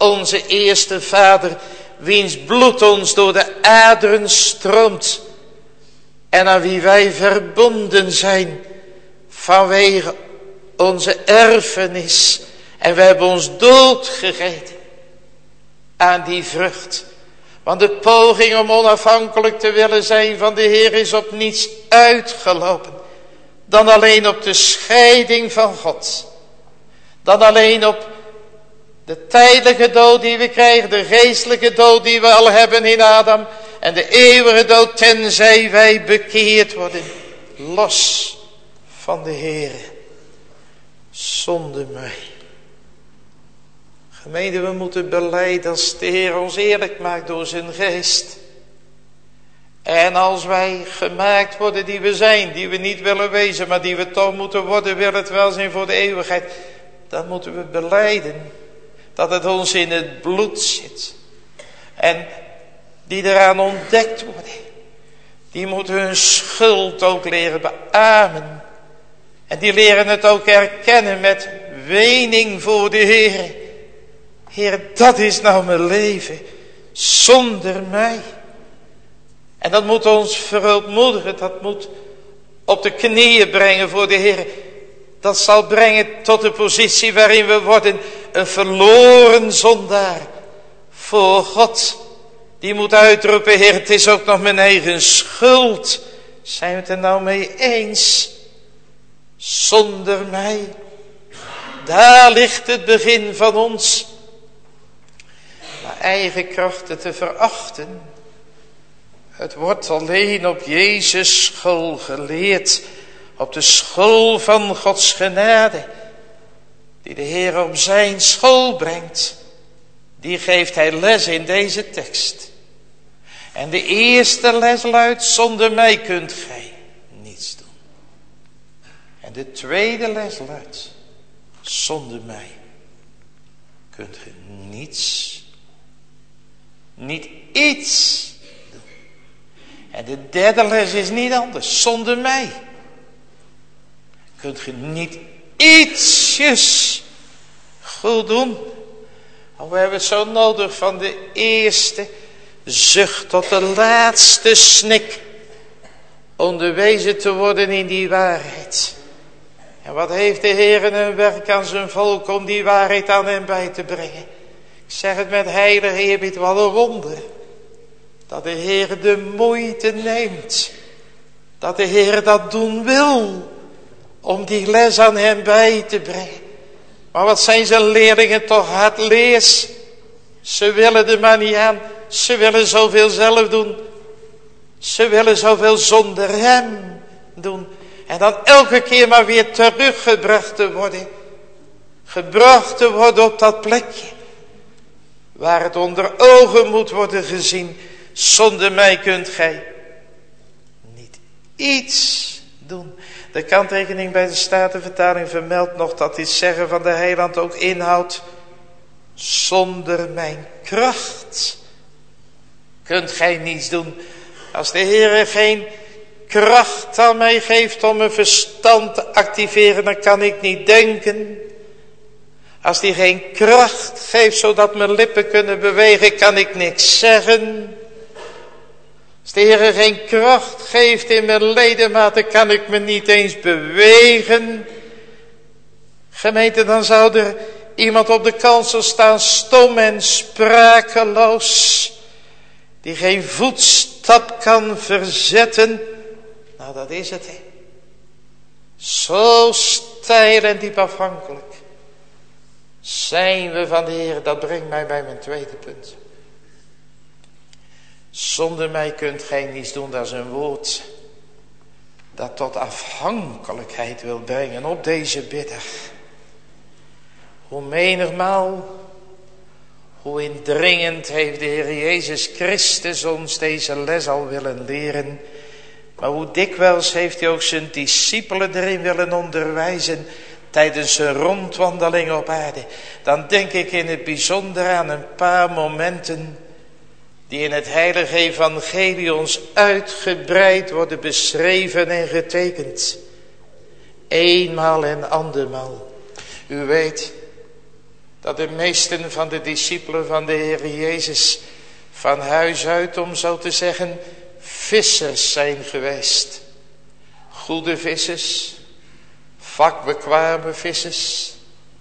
onze eerste vader, wiens bloed ons door de aderen stroomt en aan wie wij verbonden zijn vanwege onze erfenis. En we hebben ons doodgereden aan die vrucht. Want de poging om onafhankelijk te willen zijn van de Heer is op niets uitgelopen dan alleen op de scheiding van God. Dan alleen op de tijdelijke dood die we krijgen, de geestelijke dood die we al hebben in Adam en de eeuwige dood tenzij wij bekeerd worden, los van de Heer, zonder mij. Gemeente, we moeten belijden als de Heer ons eerlijk maakt door zijn geest. En als wij gemaakt worden die we zijn, die we niet willen wezen, maar die we toch moeten worden, wil het wel zijn voor de eeuwigheid. Dan moeten we belijden dat het ons in het bloed zit. En die eraan ontdekt worden, die moeten hun schuld ook leren beamen. En die leren het ook herkennen met wening voor de Heer. Heer, dat is nou mijn leven, zonder mij. En dat moet ons verootmoedigen, dat moet op de knieën brengen voor de Heer. Dat zal brengen tot de positie waarin we worden een verloren zondaar voor God. Die moet uitroepen, Heer, het is ook nog mijn eigen schuld. Zijn we het er nou mee eens? Zonder mij. Daar ligt het begin van ons. Maar eigen krachten te verachten. Het wordt alleen op Jezus school geleerd. Op de school van Gods genade. Die de Heer op zijn school brengt. Die geeft hij les in deze tekst. En de eerste les luidt, zonder mij kunt gij niets doen. En de tweede les luidt, zonder mij kunt gij niets, niet iets doen. En de derde les is niet anders, zonder mij kunt gij niet ietsjes goed doen. Oh, we hebben het zo nodig van de eerste zucht tot de laatste snik. Onderwezen te worden in die waarheid. En wat heeft de Heer een werk aan zijn volk om die waarheid aan hen bij te brengen. Ik zeg het met heilige eerbied, wat een wonder. Dat de Heer de moeite neemt. Dat de Heer dat doen wil. Om die les aan hen bij te brengen. Maar wat zijn zijn leerlingen toch hardleers. Ze willen er maar niet aan. Ze willen zoveel zelf doen. Ze willen zoveel zonder hem doen. En dan elke keer maar weer teruggebracht te worden. Gebracht te worden op dat plekje. Waar het onder ogen moet worden gezien. Zonder mij kunt gij niet iets doen. De kanttekening bij de Statenvertaling vermeldt nog dat dit zeggen van de Heiland ook inhoudt. Zonder mijn kracht kunt gij niets doen. Als de Heer geen kracht aan mij geeft om mijn verstand te activeren, dan kan ik niet denken. Als hij geen kracht geeft zodat mijn lippen kunnen bewegen, kan ik niks zeggen. Als de Heer geen kracht geeft in mijn ledematen, kan ik me niet eens bewegen. Gemeente, dan zou er iemand op de kansel staan, stom en sprakeloos, die geen voetstap kan verzetten. Nou, dat is het, hè. Zo steil en diep afhankelijk zijn we van de Heer. Dat brengt mij bij mijn tweede punt. Zonder mij kunt gij niets doen. Dat is een woord dat tot afhankelijkheid wil brengen op deze biddag. Hoe menigmaal, hoe indringend heeft de Heer Jezus Christus ons deze les al willen leren. Maar hoe dikwijls heeft hij ook zijn discipelen erin willen onderwijzen tijdens zijn rondwandeling op aarde. Dan denk ik in het bijzonder aan een paar momenten die in het heilige evangelie ons uitgebreid worden beschreven en getekend. Eenmaal en andermaal. U weet, dat de meesten van de discipelen van de Heer Jezus van huis uit, om zo te zeggen, vissers zijn geweest. Goede vissers, vakbekwame vissers,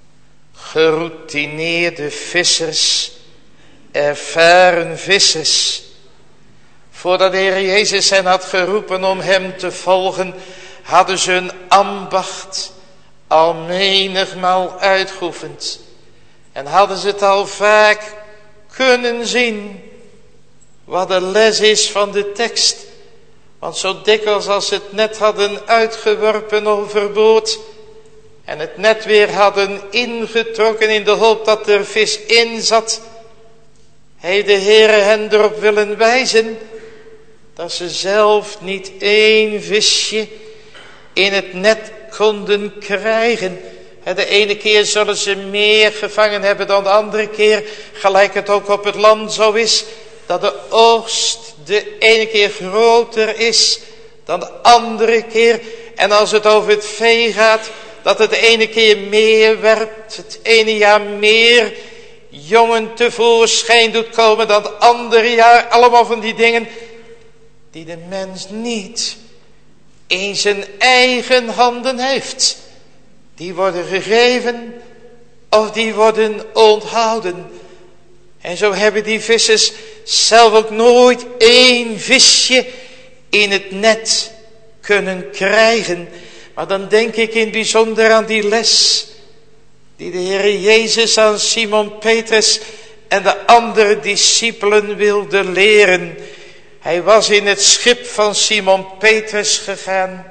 geroutineerde vissers, ervaren vissers. Voordat de Heer Jezus hen had geroepen om hem te volgen, hadden ze hun ambacht al menigmaal uitgeoefend. En hadden ze het al vaak kunnen zien wat de les is van de tekst. Want zo dikwijls als ze het net hadden uitgeworpen overboord en het net weer hadden ingetrokken in de hoop dat er vis in zat, heeft de Heere hen erop willen wijzen dat ze zelf niet één visje in het net konden krijgen. De ene keer zullen ze meer gevangen hebben dan de andere keer, gelijk het ook op het land zo is, dat de oogst de ene keer groter is dan de andere keer. En als het over het vee gaat, dat het de ene keer meer werpt, het ene jaar meer jongen tevoorschijn doet komen dan het andere jaar. Allemaal van die dingen die de mens niet in zijn eigen handen heeft. Die worden gegeven of die worden onthouden. En zo hebben die vissers zelf ook nooit één visje in het net kunnen krijgen. Maar dan denk ik in het bijzonder aan die les die de Heer Jezus aan Simon Petrus en de andere discipelen wilde leren. Hij was in het schip van Simon Petrus gegaan,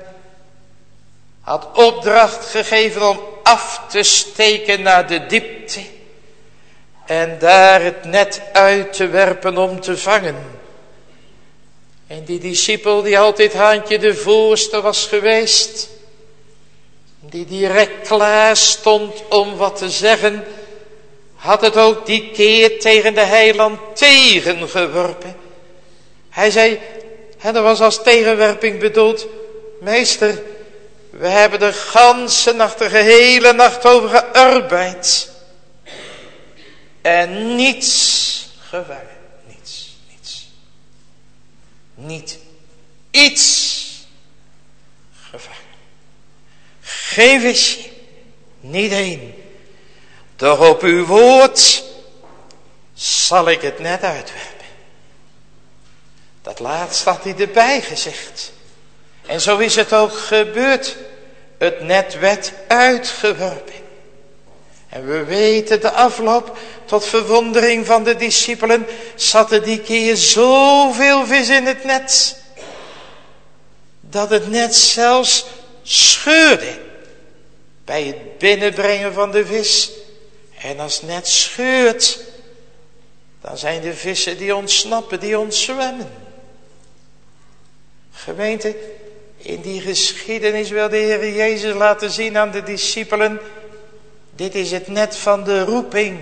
had opdracht gegeven om af te steken naar de diepte en daar het net uit te werpen om te vangen. En die discipel die altijd haantje de voorste was geweest, die direct klaar stond om wat te zeggen, had het ook die keer tegen de heiland tegengeworpen. Hij zei, en dat was als tegenwerping bedoeld, meester, we hebben de ganse nacht, de gehele nacht over gearbeid. En niets gevangen. Niets, niets. Niet iets gevangen. Geen visje, niet één. Doch op uw woord zal ik het net uitwerpen. Dat laatste had hij erbij gezegd. En zo is het ook gebeurd. Het net werd uitgeworpen. En we weten de afloop, tot verwondering van de discipelen, zat er die keer zoveel vis in het net, dat het net zelfs scheurde bij het binnenbrengen van de vis. En als het net scheurt, dan zijn de vissen die ontsnappen, die ontzwemmen. Gemeente, in die geschiedenis wil de Heer Jezus laten zien aan de discipelen, dit is het net van de roeping.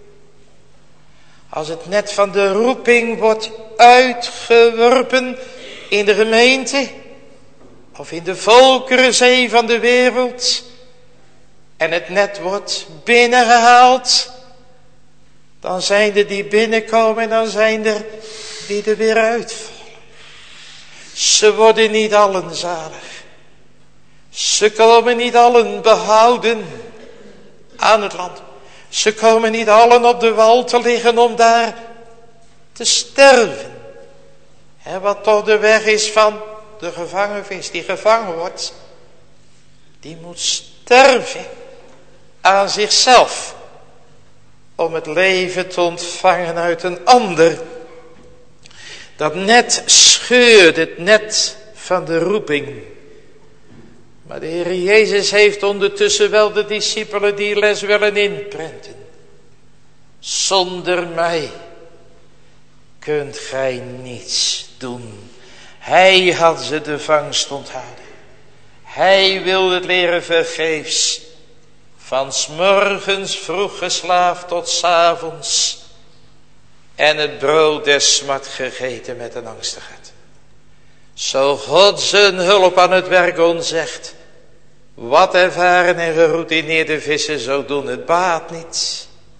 Als het net van de roeping wordt uitgeworpen in de gemeente of in de volkerenzee van de wereld en het net wordt binnengehaald, dan zijn er die binnenkomen en dan zijn er die er weer uitvallen. Ze worden niet allen zalig. Ze komen niet allen behouden aan het land. Ze komen niet allen op de wal te liggen om daar te sterven. En wat toch de weg is van de gevangen vis die gevangen wordt, die moet sterven aan zichzelf om het leven te ontvangen uit een ander. Dat net scheurt, het net van de roeping. Maar de Heer Jezus heeft ondertussen wel de discipelen die les willen inprenten. Zonder mij kunt gij niets doen. Hij had ze de vangst onthouden. Hij wilde het leren vergeefs. Van 's morgens vroeg geslaafd tot 's avonds. En het brood des smart gegeten met een angstigheid. Zo God zijn hulp aan het werk onzegt. Wat ervaren en geroutineerde vissen zo doen, het baat niet.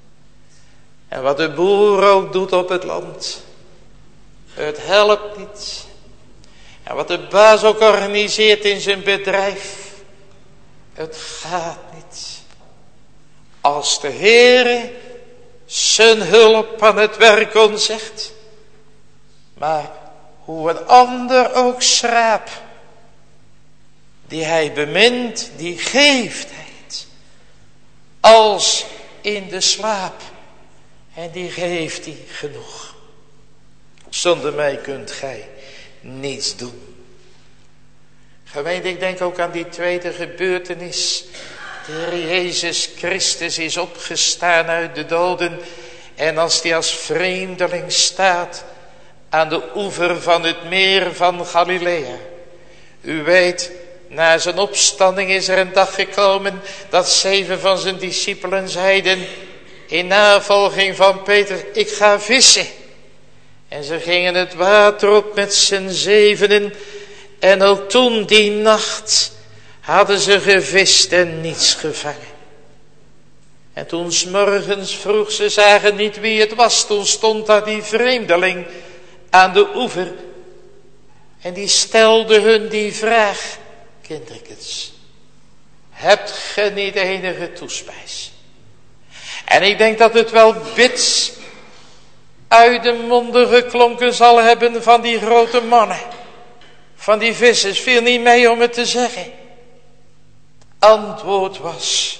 En wat de boer ook doet op het land. Het helpt niet. En wat de baas ook organiseert in zijn bedrijf. Het gaat niet. Als de Heere zijn hulp aan het werk ontzegt. Maar hoe een ander ook schraap. Die hij bemint, die geeft hij het. Als in de slaap. En die geeft hij genoeg. Zonder mij kunt gij niets doen. Gemeente, ik denk ook aan die tweede gebeurtenis. De Heer Jezus Christus is opgestaan uit de doden. En als hij als vreemdeling staat aan de oever van het meer van Galilea. U weet, na zijn opstanding is er een dag gekomen dat zeven van zijn discipelen zeiden in navolging van Peter, ik ga vissen. En ze gingen het water op met z'n zevenen. En ook toen die nacht hadden ze gevist en niets gevangen. En toen 's morgens vroeg, ze zagen niet wie het was. Toen stond daar die vreemdeling aan de oever. En die stelde hun die vraag. Kindertjes, hebt ge niet enige toespijs? En ik denk dat het wel bits uit de monden geklonken zal hebben van die grote mannen. Van die vissers, viel niet mee om het te zeggen. Antwoord was,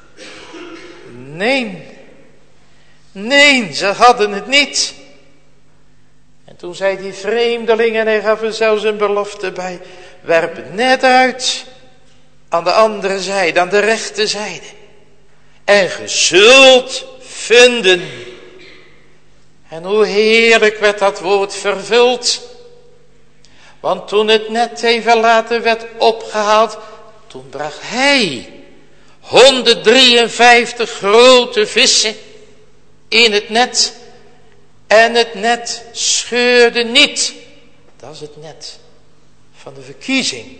nee. Nee, ze hadden het niet. En toen zei die vreemdeling, en hij gaf er zelfs een belofte bij, werp het net uit aan de andere zijde, aan de rechterzijde. En ge zult vinden. En hoe heerlijk werd dat woord vervuld. Want toen het net even later werd opgehaald, toen bracht hij honderddrieënvijftig grote vissen in het net. En het net scheurde niet. Dat is het net van de verkiezing.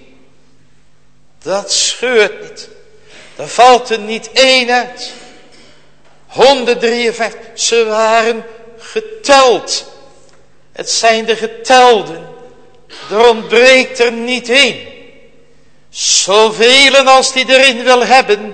Dat scheurt niet. Daar valt er niet één uit. honderddrieënvijftig. Ze waren geteld. Het zijn de getelden. Er ontbreekt er niet één. Zoveel als die erin wil hebben.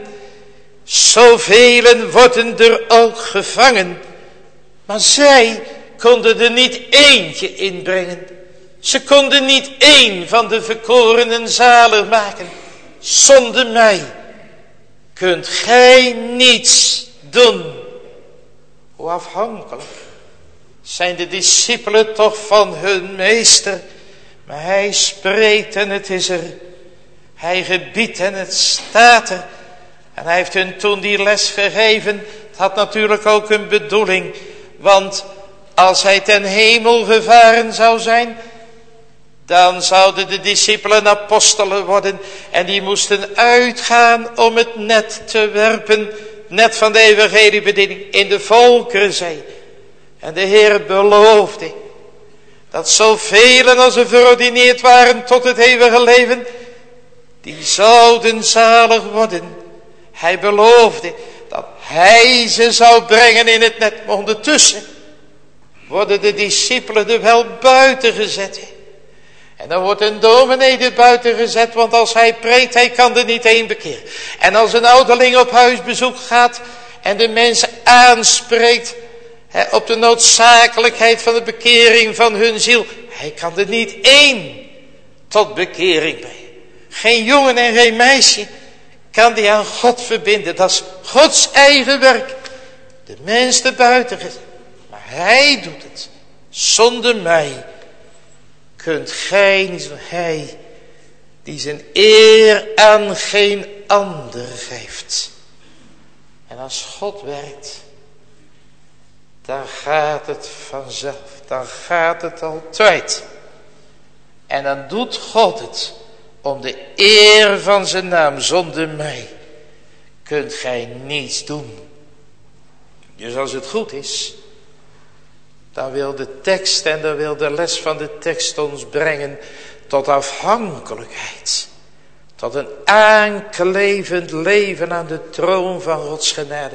Zoveel worden er ook gevangen. Maar zij konden er niet eentje inbrengen. Ze konden niet één van de verkorenen zalig maken. Zonder mij kunt gij niets doen. Hoe afhankelijk zijn de discipelen toch van hun meester. Maar hij spreekt en het is er. Hij gebiedt en het staat er. En hij heeft hun toen die les gegeven. Het had natuurlijk ook een bedoeling. Want als hij ten hemel gevaren zou zijn, dan zouden de discipelen apostelen worden. En die moesten uitgaan om het net te werpen. Net van de evangeliebediening in de volkerenzee. En de Heer beloofde dat zoveel als er verordineerd waren tot het eeuwige leven, die zouden zalig worden. Hij beloofde dat hij ze zou brengen in het net. Maar ondertussen worden de discipelen er wel buiten gezet. En dan wordt een dominee er buiten gezet, want als hij preekt, hij kan er niet één bekeren. En als een ouderling op huisbezoek gaat en de mensen aanspreekt he, op de noodzakelijkheid van de bekering van hun ziel, hij kan er niet één tot bekering brengen. Geen jongen en geen meisje kan die aan God verbinden. Dat is Gods eigen werk. De mens er buiten gezet. Maar hij doet het. Zonder mij kunt gij niet. Hij die zijn eer aan geen ander geeft. En als God werkt, dan gaat het vanzelf. Dan gaat het altijd. En dan doet God het om de eer van zijn naam. Zonder mij kunt gij niets doen. Dus als het goed is, dan wil de tekst en dan wil de les van de tekst ons brengen tot afhankelijkheid. Tot een aanklevend leven aan de troon van Gods genade.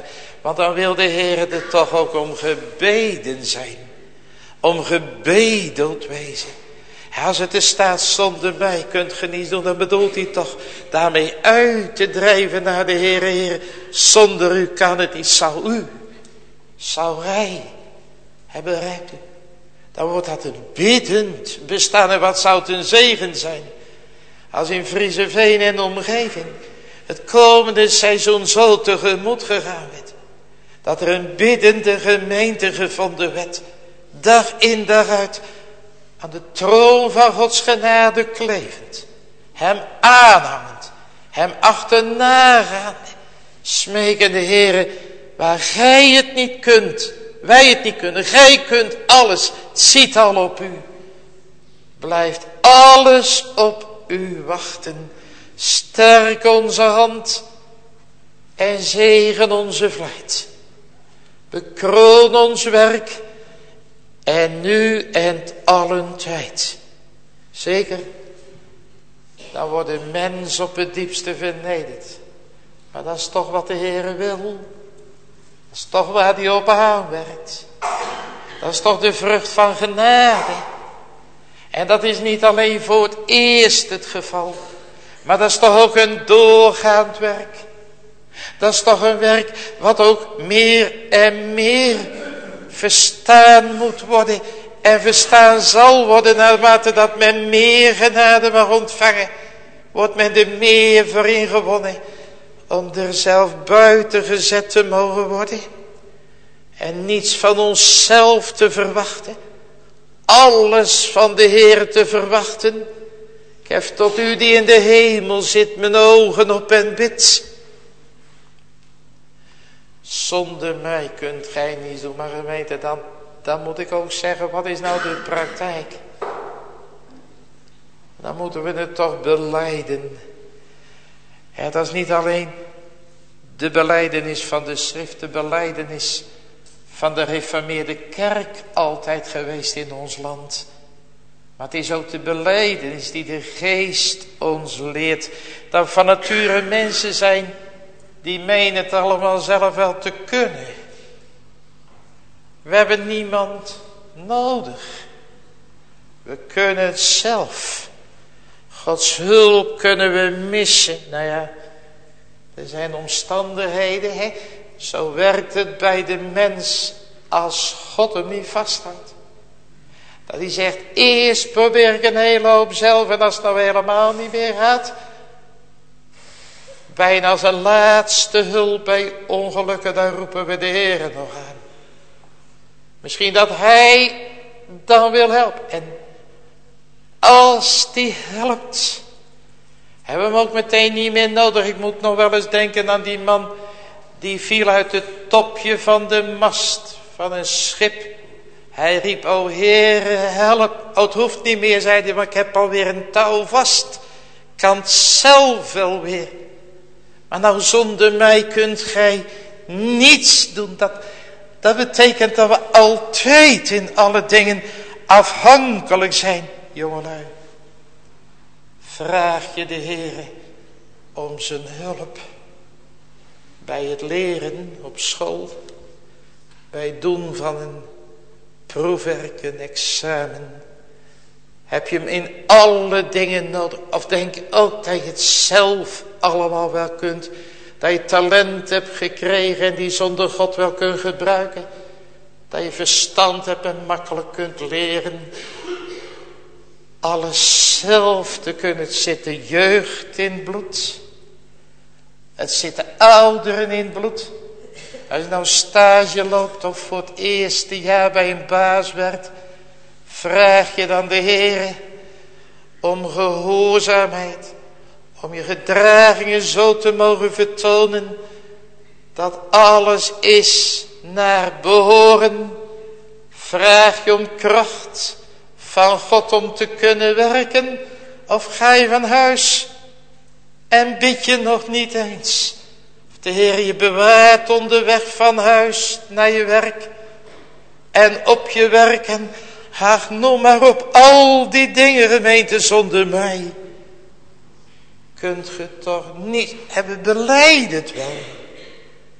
Want dan wil de Heer er toch ook om gebeden zijn. Om gebedeld wezen. Als het de staat zonder mij kunt genieten doen, dan bedoelt hij toch daarmee uit te drijven naar de Heer. Heer, zonder u kan het niet. Zou u, zou hij, hij begrijpt u. Dan wordt dat een biddend bestaan. En wat zou het een zegen zijn. Als in Frieseveen en omgeving het komende seizoen zo tegemoet gegaan werd. Dat er een biddende gemeente gevonden werd. Dag in dag uit. Aan de troon van Gods genade klevend. Hem aanhangend. Hem achterna gaande. Smekende Heere. Waar gij het niet kunt. Wij het niet kunnen. Gij kunt alles. Het ziet al op u. Blijft alles op u wachten. Sterk onze hand. En zegen onze vlijt. Bekroon ons werk. En nu en allen tijd. Zeker. Dan wordt de mens op het diepste vernederd. Maar dat is toch wat de Heere wil. Dat is toch waar hij op aanwerkt. Dat is toch de vrucht van genade. En dat is niet alleen voor het eerst het geval. Maar dat is toch ook een doorgaand werk. Dat is toch een werk wat ook meer en meer verstaan moet worden. En verstaan zal worden naarmate dat men meer genade mag ontvangen. Wordt men er meer voor ingewonnen. Om er zelf buiten gezet te mogen worden. En niets van onszelf te verwachten. Alles van de Heer te verwachten. Ik heb tot u die in de hemel zit mijn ogen op en bid. Zonder mij kunt gij niets doen. Maar gemeente, dan, dan moet ik ook zeggen, wat is nou de praktijk? Dan moeten we het toch belijden. Ja, dat is niet alleen de belijdenis van de schrift, de belijdenis van de gereformeerde kerk altijd geweest in ons land. Maar het is ook de belijdenis die de geest ons leert. Dat van nature mensen zijn die menen het allemaal zelf wel te kunnen. We hebben niemand nodig. We kunnen het zelf. Gods hulp kunnen we missen. Nou ja, er zijn omstandigheden. Hè? Zo werkt het bij de mens als God hem niet vasthoudt. Dat hij zegt, eerst probeer ik een hele hoop zelf. En als het nou helemaal niet meer gaat. Bijna als een laatste hulp bij ongelukken. Dan roepen we de Heer nog aan. Misschien dat hij dan wil helpen. En als die helpt. Hebben we hem ook meteen niet meer nodig. Ik moet nog wel eens denken aan die man. Die viel uit het topje van de mast van een schip. Hij riep, o Heere, help. O, het hoeft niet meer, zei hij, maar ik heb alweer een touw vast. Kan het zelf wel weer. Maar nou, zonder mij kunt gij niets doen. Dat, dat betekent dat we altijd in alle dingen afhankelijk zijn, jongelui. Vraag je de Heere om zijn hulp. Bij het leren op school. Bij het doen van een proefwerk, een examen. Heb je hem in alle dingen nodig. Of denk je ook dat je het zelf allemaal wel kunt. Dat je talent hebt gekregen en die zonder God wel kunt gebruiken. Dat je verstand hebt en makkelijk kunt leren. Alles zelf te kunnen. Het zit de jeugd in bloed. Het zit de ouderen in bloed. Als je nou stage loopt of voor het eerste jaar bij een baas werkt. Vraag je dan de Heer om gehoorzaamheid. Om je gedragingen zo te mogen vertonen. Dat alles is naar behoren. Vraag je om kracht van God om te kunnen werken. Of ga je van huis en bid je nog niet eens. Of de Heer je bewaart onderweg van huis naar je werk. En op je werk en haag nog maar op al die dingen, gemeente, zonder mij. Kunt ge toch niet hebben beleid het wel.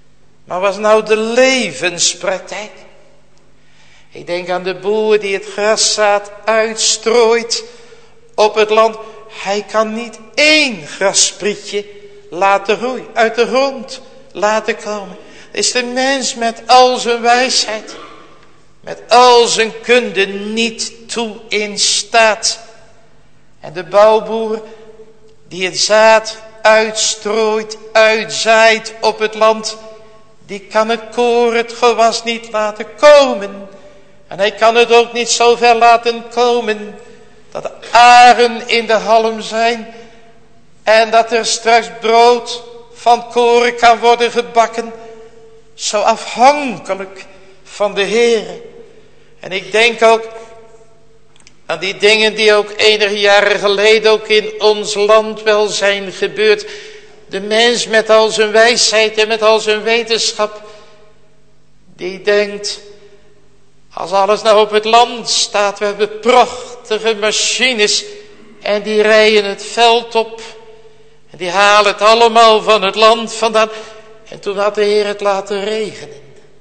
Maar wat is nou de levenspraktijk? Ik denk aan de boer die het graszaad uitstrooit op het land. Hij kan niet één grassprietje laten groeien, uit de grond laten komen. Dat is de mens met al zijn wijsheid, met al zijn kunde niet toe in staat. En de bouwboer die het zaad uitstrooit, uitzaait op het land, die kan het koren, het gewas niet laten komen. En hij kan het ook niet zo ver laten komen dat de aren in de halm zijn en dat er straks brood van koren kan worden gebakken. Zo afhankelijk van de Heere. En ik denk ook aan die dingen die ook enige jaren geleden ook in ons land wel zijn gebeurd. De mens met al zijn wijsheid en met al zijn wetenschap, die denkt, als alles nou op het land staat, we hebben prachtige machines en die rijden het veld op en die halen het allemaal van het land vandaan. En toen had de Heer het laten regenen.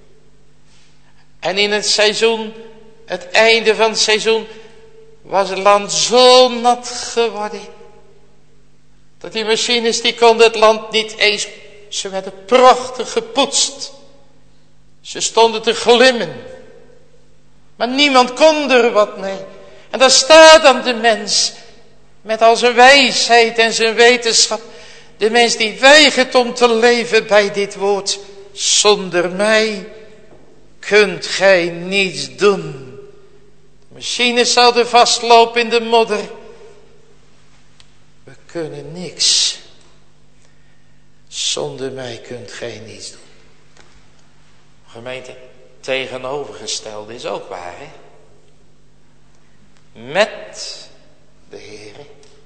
En in het seizoen, het einde van het seizoen, was het land zo nat geworden, dat die machines, die konden het land niet eens, ze werden prachtig gepoetst. Ze stonden te glimmen. Maar niemand kon er wat mee. En daar staat dan de mens, met al zijn wijsheid en zijn wetenschap. De mens die weigert om te leven bij dit woord. Zonder mij kunt gij niets doen. De machines zouden vastlopen in de modder. We kunnen niks. Zonder mij kunt gij niets doen. Gemeente, tegenovergestelde is ook waar, hè? Met de Heere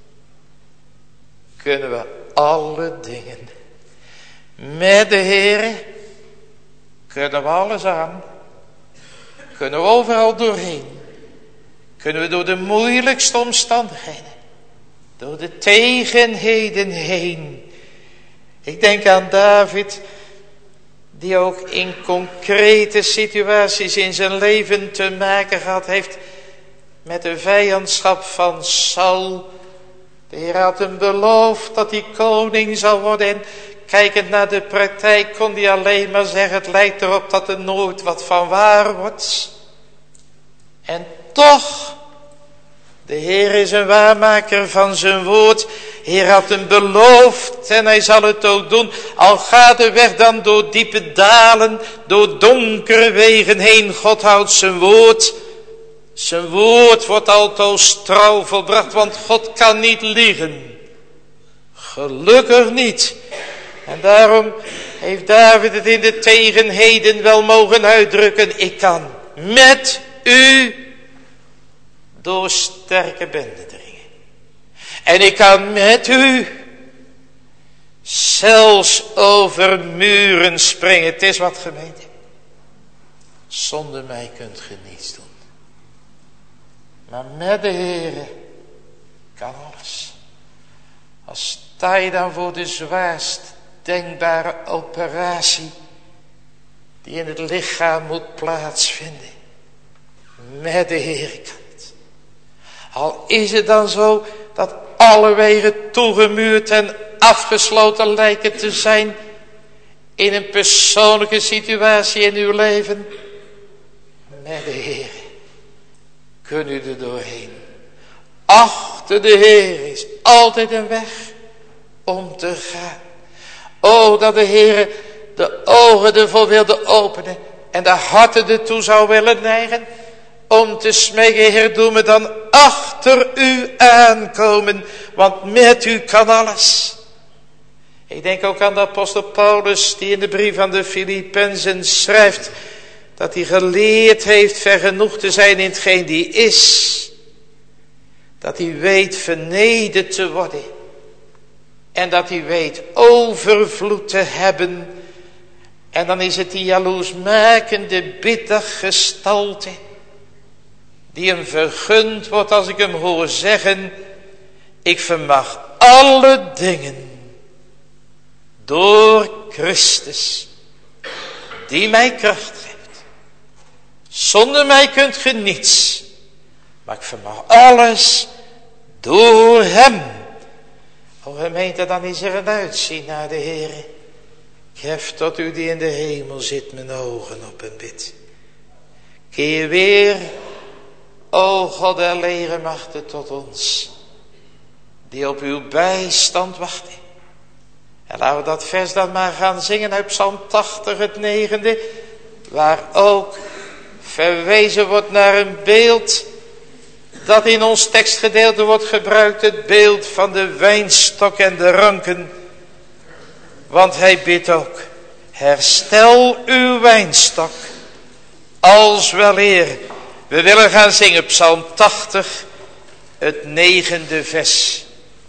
kunnen we alle dingen. Met de Heere kunnen we alles aan. Kunnen we overal doorheen. Kunnen we door de moeilijkste omstandigheden, door de tegenheden heen. Ik denk aan David, die ook in concrete situaties in zijn leven te maken gehad heeft met de vijandschap van Saul. De Heer had hem beloofd dat hij koning zou worden. En kijkend naar de praktijk kon hij alleen maar zeggen, het lijkt erop dat er nooit wat van waar wordt. En toch, de Heer is een waarmaker van zijn woord. Heer had hem beloofd en hij zal het ook doen. Al gaat de weg dan door diepe dalen, door donkere wegen heen. God houdt zijn woord. Zijn woord wordt altoos trouw volbracht, want God kan niet liegen. Gelukkig niet. En daarom heeft David het in de tegenheden wel mogen uitdrukken. Ik kan met u door sterke benden dringen. En ik kan met u zelfs over muren springen. Het is wat, gemeente. Zonder mij kunt ge niets doen. Maar met de Heere kan alles. Als sta je dan voor de zwaarst denkbare operatie die in het lichaam moet plaatsvinden. Met de Heere kan het. Al is het dan zo dat alle wegen toegemuurd en afgesloten lijken te zijn in een persoonlijke situatie in uw leven. Met de Heer kun u er doorheen. Achter de Heer is altijd een weg om te gaan. O, dat de Heer de ogen ervoor wilde openen en de harten ertoe zou willen neigen om te smeken, Heer, doe me dan achter u aankomen, want met u kan alles. Ik denk ook aan de apostel Paulus, die in de brief aan de Filippenzen schrijft dat hij geleerd heeft vergenoegd te zijn in hetgeen die is. Dat hij weet vernederd te worden. En dat hij weet overvloed te hebben. En dan is het die jaloersmakende bittergestalte die hem vergund wordt als ik hem hoor zeggen, ik vermag alle dingen door Christus die mij kracht geeft. Zonder mij kunt ge niets, maar ik vermag alles door hem. O gemeente, dan is er een uitzien naar de Heere. Ik hef tot u die in de hemel zit mijn ogen op en bid. Keer weer, o God der legermachten, tot ons, die op uw bijstand wachten. En laten we dat vers dan maar gaan zingen uit Psalm tachtig, het negende, waar ook verwezen wordt naar een beeld dat in ons tekstgedeelte wordt gebruikt, het beeld van de wijnstok en de ranken. Want hij bidt ook, herstel uw wijnstok, als weleer. We willen gaan zingen Psalm tachtig, het negende vers.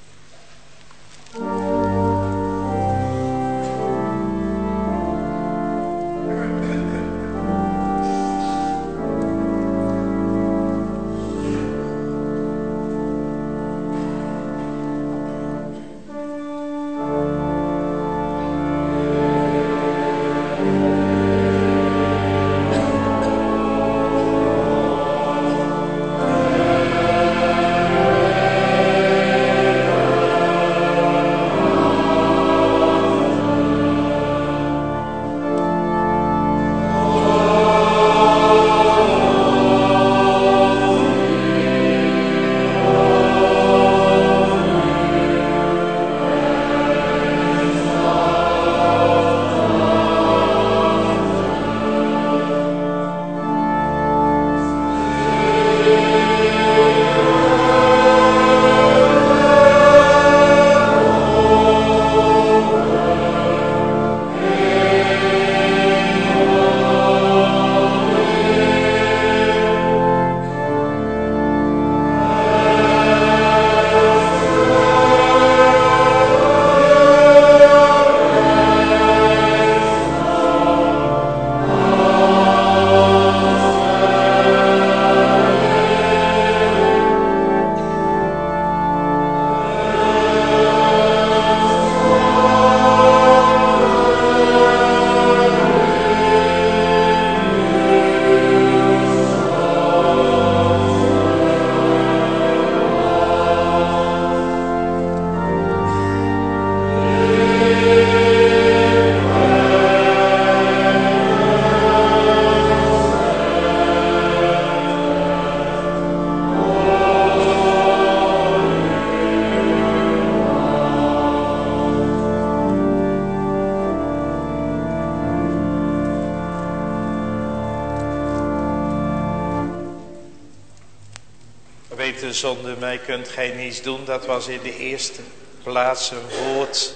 Zonder mij kunt gij niets doen. Dat was in de eerste plaats een woord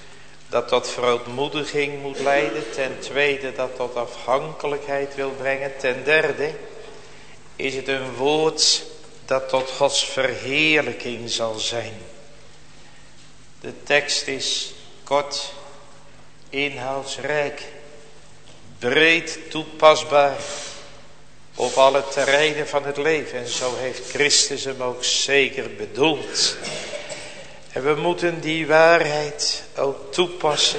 dat tot verootmoediging moet leiden. Ten tweede dat tot afhankelijkheid wil brengen. Ten derde is het een woord dat tot Gods verheerlijking zal zijn. De tekst is kort, inhoudsrijk, breed toepasbaar op alle terreinen van het leven. En zo heeft Christus hem ook zeker bedoeld. En we moeten die waarheid ook toepassen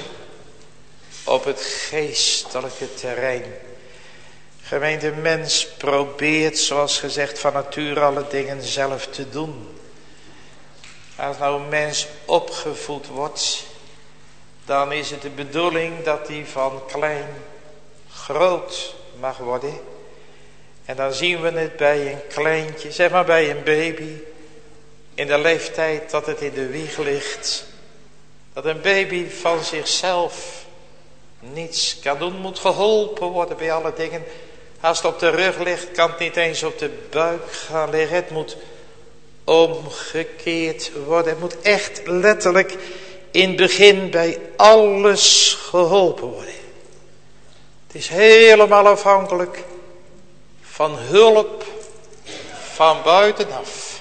op het geestelijke terrein. Gemeente, mens probeert, zoals gezegd, van nature alle dingen zelf te doen. Als nou een mens opgevoed wordt, dan is het de bedoeling dat hij van klein groot mag worden. En dan zien we het bij een kleintje, zeg maar bij een baby, in de leeftijd dat het in de wieg ligt. Dat een baby van zichzelf niets kan doen, moet geholpen worden bij alle dingen. Als het op de rug ligt, kan het niet eens op de buik gaan liggen. Het moet omgekeerd worden. Het moet echt letterlijk in het begin bij alles geholpen worden. Het is helemaal afhankelijk van hulp van buitenaf.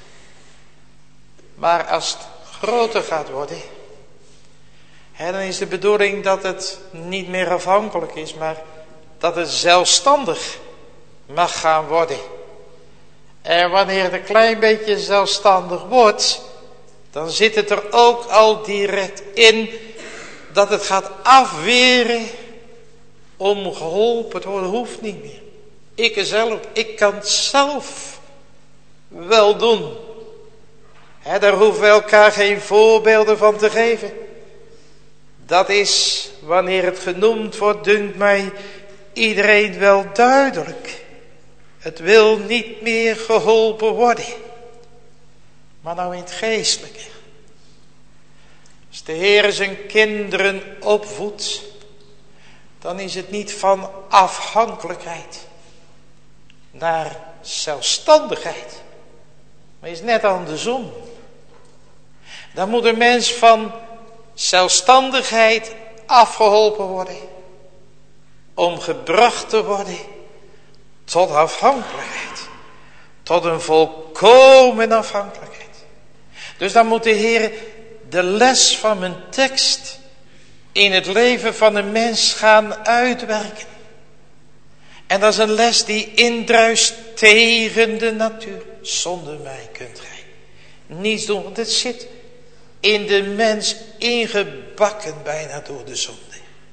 Maar als het groter gaat worden, hè, dan is de bedoeling dat het niet meer afhankelijk is, maar dat het zelfstandig mag gaan worden. En wanneer het een klein beetje zelfstandig wordt, dan zit het er ook al direct in dat het gaat afweren om geholpen te worden, hoeft niet meer. Ik zelf, ik kan het zelf wel doen. He, daar hoeven we elkaar geen voorbeelden van te geven. Dat is, wanneer het genoemd wordt, dunkt mij iedereen wel duidelijk. Het wil niet meer geholpen worden. Maar nou in het geestelijke. Als de Heer zijn kinderen opvoedt, dan is het niet van afhankelijkheid naar zelfstandigheid. Maar is net andersom. Dan moet een mens van zelfstandigheid afgeholpen worden. Om gebracht te worden tot afhankelijkheid. Tot een volkomen afhankelijkheid. Dus dan moet de Heer de les van mijn tekst in het leven van een mens gaan uitwerken. En dat is een les die indruist tegen de natuur. Zonder mij kunt gij niets doen. Want het zit in de mens ingebakken bijna door de zonde.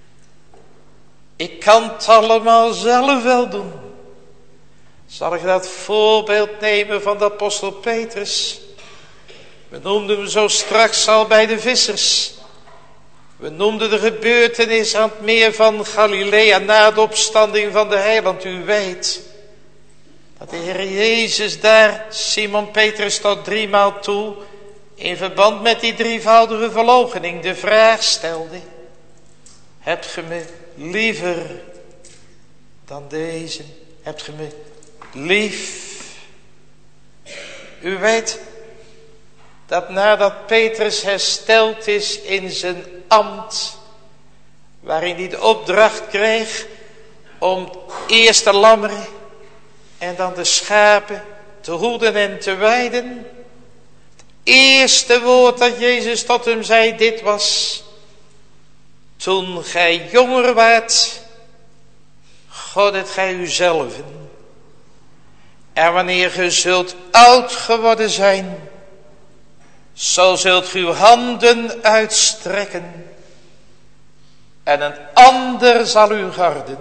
Ik kan het allemaal zelf wel doen. Zal ik dat voorbeeld nemen van de apostel Petrus? We noemden hem zo straks al bij de vissers. We noemden de gebeurtenis aan het meer van Galilea na de opstanding van de heiland. U weet dat de Heer Jezus daar Simon Petrus tot driemaal toe in verband met die drievoudige verloochening de vraag stelde. Hebt ge me liever dan deze? Hebt ge me lief? U weet dat nadat Petrus hersteld is in zijn ambt, waarin hij de opdracht kreeg om eerst de lammeren en dan de schapen te hoeden en te weiden. Het eerste woord dat Jezus tot hem zei, dit was: toen gij jonger waart, goddet gij uzelven. En wanneer ge zult oud geworden zijn, zo zult ge uw handen uitstrekken en een ander zal u garden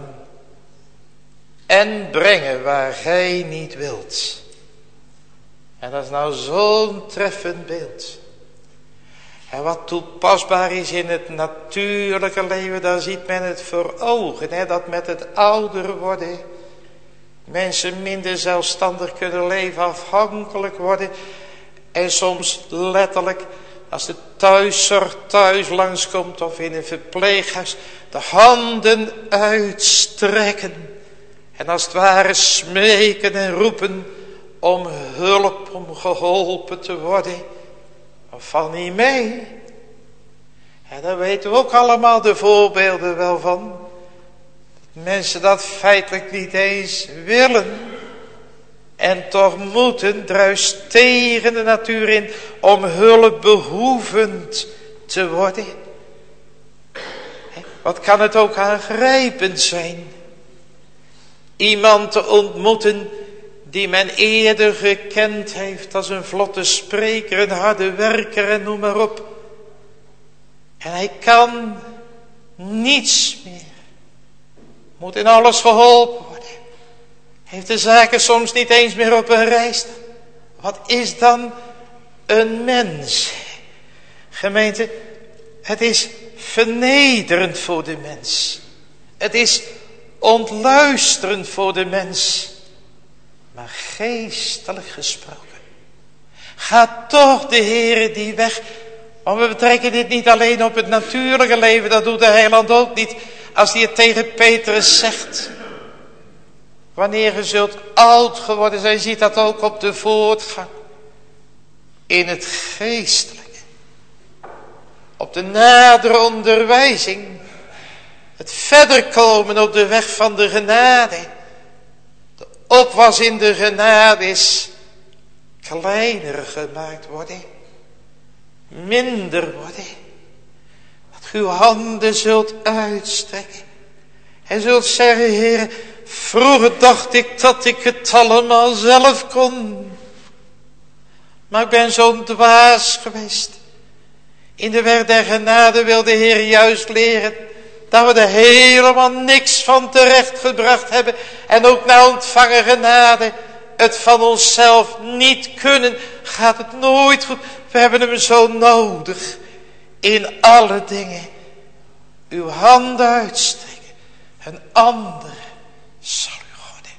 en brengen waar gij niet wilt. En dat is nou zo'n treffend beeld. En wat toepasbaar is in het natuurlijke leven, daar ziet men het voor ogen. Hè, dat met het ouder worden mensen minder zelfstandig kunnen leven, afhankelijk worden. En soms letterlijk, als de thuiszorg thuis langskomt of in een verpleeghuis, de handen uitstrekken. En als het ware smeken en roepen om hulp, om geholpen te worden. Of val niet mee. En daar weten we ook allemaal de voorbeelden wel van. Dat mensen dat feitelijk niet eens willen. En toch moeten, druist tegen de natuur in, om hulpbehoevend te worden. Wat kan het ook aangrijpend zijn. Iemand te ontmoeten die men eerder gekend heeft als een vlotte spreker, een harde werker en noem maar op. En hij kan niets meer. Moet in alles geholpen worden. Heeft de zaken soms niet eens meer op een rij staan. Wat is dan een mens? Gemeente, het is vernederend voor de mens. Het is ontluisterend voor de mens. Maar geestelijk gesproken gaat toch de Heere die weg. Want we betrekken dit niet alleen op het natuurlijke leven. Dat doet de heiland ook niet. Als hij het tegen Petrus zegt. Wanneer je zult oud geworden zijn, ziet dat ook op de voortgang. In het geestelijke. Op de nadere onderwijzing. Het verder komen op de weg van de genade. De opwas in de genade is kleiner gemaakt worden. Minder worden. Dat uw handen zult uitstrekken. En zult zeggen, Heer, vroeger dacht ik dat ik het allemaal zelf kon. Maar ik ben zo'n dwaas geweest. In de weg der genade wil de Heer juist leren dat we er helemaal niks van terechtgebracht hebben. En ook na ontvangen genade het van onszelf niet kunnen. Gaat het nooit goed. We hebben hem zo nodig. In alle dingen. Uw handen uitstrekken. Een ander zal u godden.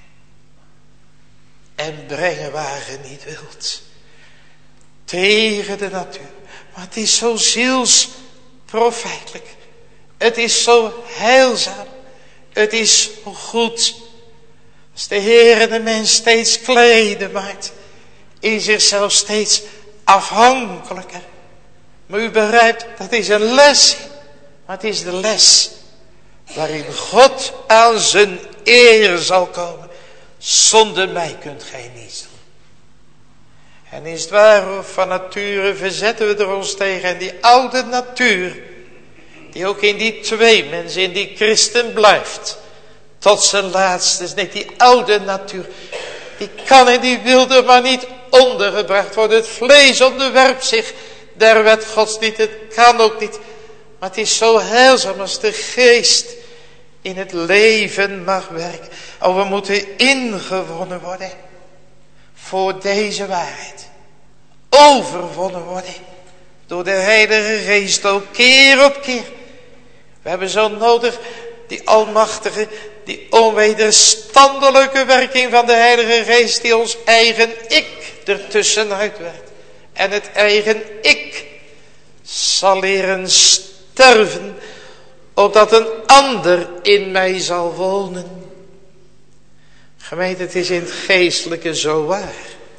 En brengen waar ge niet wilt. Tegen de natuur. Maar het is zo zielsprofijtelijk. Het is zo heilzaam. Het is zo goed. Als de Heer de mens steeds kleiner maakt. In zichzelf steeds afhankelijker. Maar u begrijpt, dat is een les. Maar het is de les. Waarin God aan zijn eer zal komen. Zonder mij kunt gij niets doen. En is het waar, van nature verzetten we er ons tegen. En die oude natuur. Die ook in die twee mensen, in die christen blijft. Tot zijn laatste. Nee, die oude natuur. Die kan en die wil er maar niet ondergebracht worden. Het vlees onderwerpt zich der wet Gods niet. Het kan ook niet. Maar het is zo heilzaam als de geest in het leven mag werken. Oh, we moeten ingewonnen worden. Voor deze waarheid. Overwonnen worden. Door de Heilige Geest ook keer op keer. We hebben zo nodig die almachtige, die onwederstandelijke werking van de Heilige Geest. Die ons eigen ik ertussenuit werkt. En het eigen ik zal leren sterven. Opdat een ander in mij zal wonen. Gemeente, het is in het geestelijke zo waar.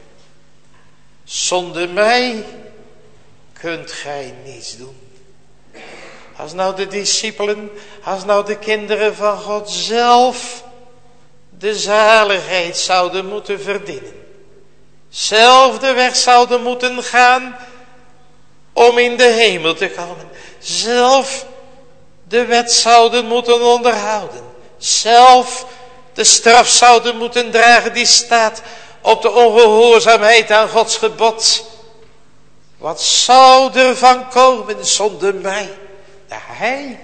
Zonder mij kunt gij niets doen. Als nou de discipelen, als nou de kinderen van God zelf de zaligheid zouden moeten verdienen. Zelf de weg zouden moeten gaan om in de hemel te komen. Zelf de wet zouden moeten onderhouden. Zelf de straf zouden moeten dragen die staat op de ongehoorzaamheid aan Gods gebod. Wat zou er van komen zonder mij? Hij,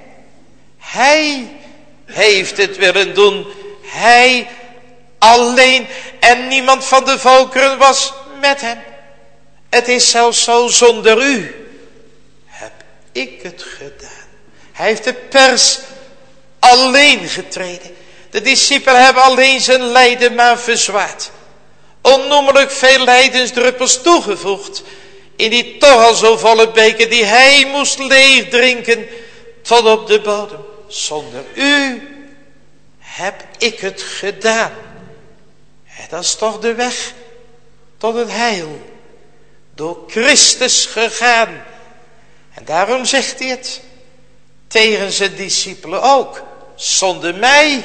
hij heeft het willen doen. Hij alleen en niemand van de volkeren was met hem. Het is zelfs zo, zonder u heb ik het gedaan. Hij heeft de pers alleen getreden. De discipelen hebben alleen zijn lijden maar verzwaard. Onnoemelijk veel lijdensdruppels toegevoegd. In die toch al zo volle beker die hij moest leeg drinken tot op de bodem. Zonder u heb ik het gedaan. En dat is toch de weg tot het heil. Door Christus gegaan. En daarom zegt hij het tegen zijn discipelen ook. Zonder mij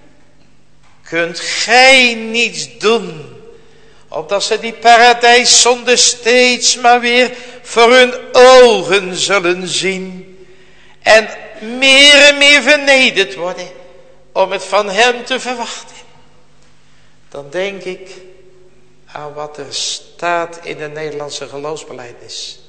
kunt gij niets doen. Opdat ze die paradijszonde steeds maar weer voor hun ogen zullen zien. En meer en meer vernederd worden. Om het van hem te verwachten. Dan denk ik aan wat er staat in de Nederlandse geloofsbelijdenis.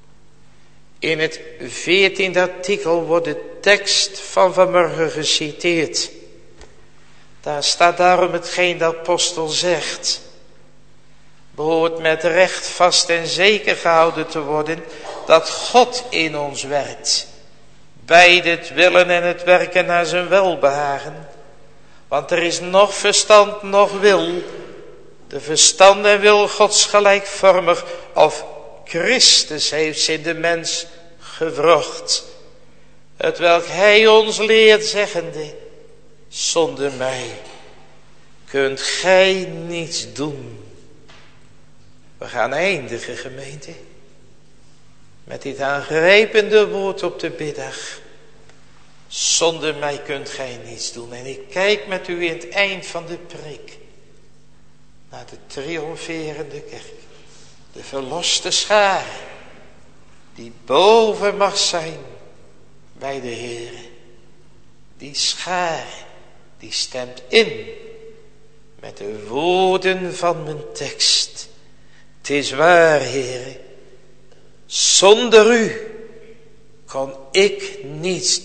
In het veertiende artikel wordt de tekst van vanmorgen geciteerd. Daar staat daarom hetgeen de apostel zegt. Behoort met recht vast en zeker gehouden te worden dat God in ons werkt. Beide het willen en het werken naar zijn welbehagen. Want er is nog verstand, nog wil. De verstand en wil Gods gelijkvormig. Of Christus heeft ze in de mens gewrocht. Het welk hij ons leert zeggende. Zonder mij kunt gij niets doen. We gaan eindigen, gemeente. Met dit aangrijpende woord op de biddag. Zonder mij kunt gij niets doen. En ik kijk met u in het eind van de preek. Naar de triomferende kerk. De verloste schare. Die boven mag zijn bij de Heere. Die schare. Die stemt in. Met de woorden van mijn tekst. Het is waar, Heere. Zonder u kon ik niets doen.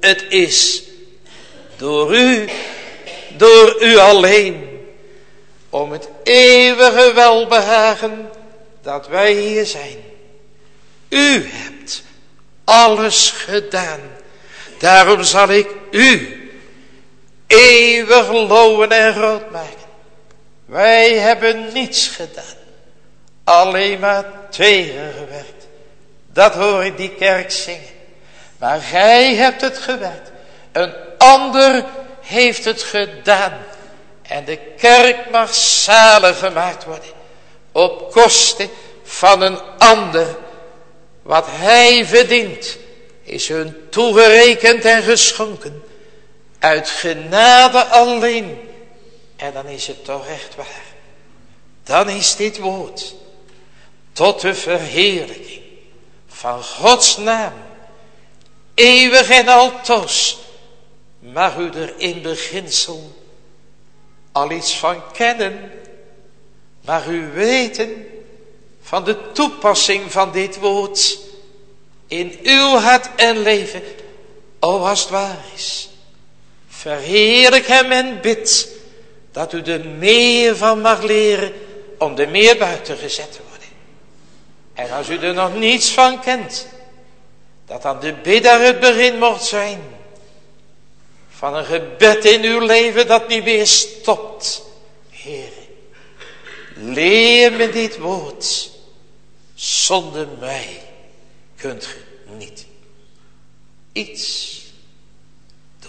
Het is door u, door u alleen, om het eeuwige welbehagen dat wij hier zijn. U hebt alles gedaan. Daarom zal ik u eeuwig loven en groot maken. Wij hebben niets gedaan. Alleen maar tweeën gewerkt. Dat hoor ik die kerk zingen. Maar gij hebt het gewerkt. Een ander heeft het gedaan. En de kerk mag zalig gemaakt worden. Op kosten van een ander. Wat hij verdient is hun toegerekend en geschonken. Uit genade alleen. En dan is het toch echt waar. Dan is dit woord tot de verheerlijking van Gods naam. Eeuwig en altoos mag u er in beginsel al iets van kennen. Mag u weten van de toepassing van dit woord in uw hart en leven. O, als het waar is. Verheerlijk hem en bid dat u er meer van mag leren om er meer buiten gezet te worden. En als u er nog niets van kent, dat dan de bidder het begin mocht zijn van een gebed in uw leven dat niet meer stopt. Heer, leer me dit woord. Zonder mij kunt ge niet iets doen.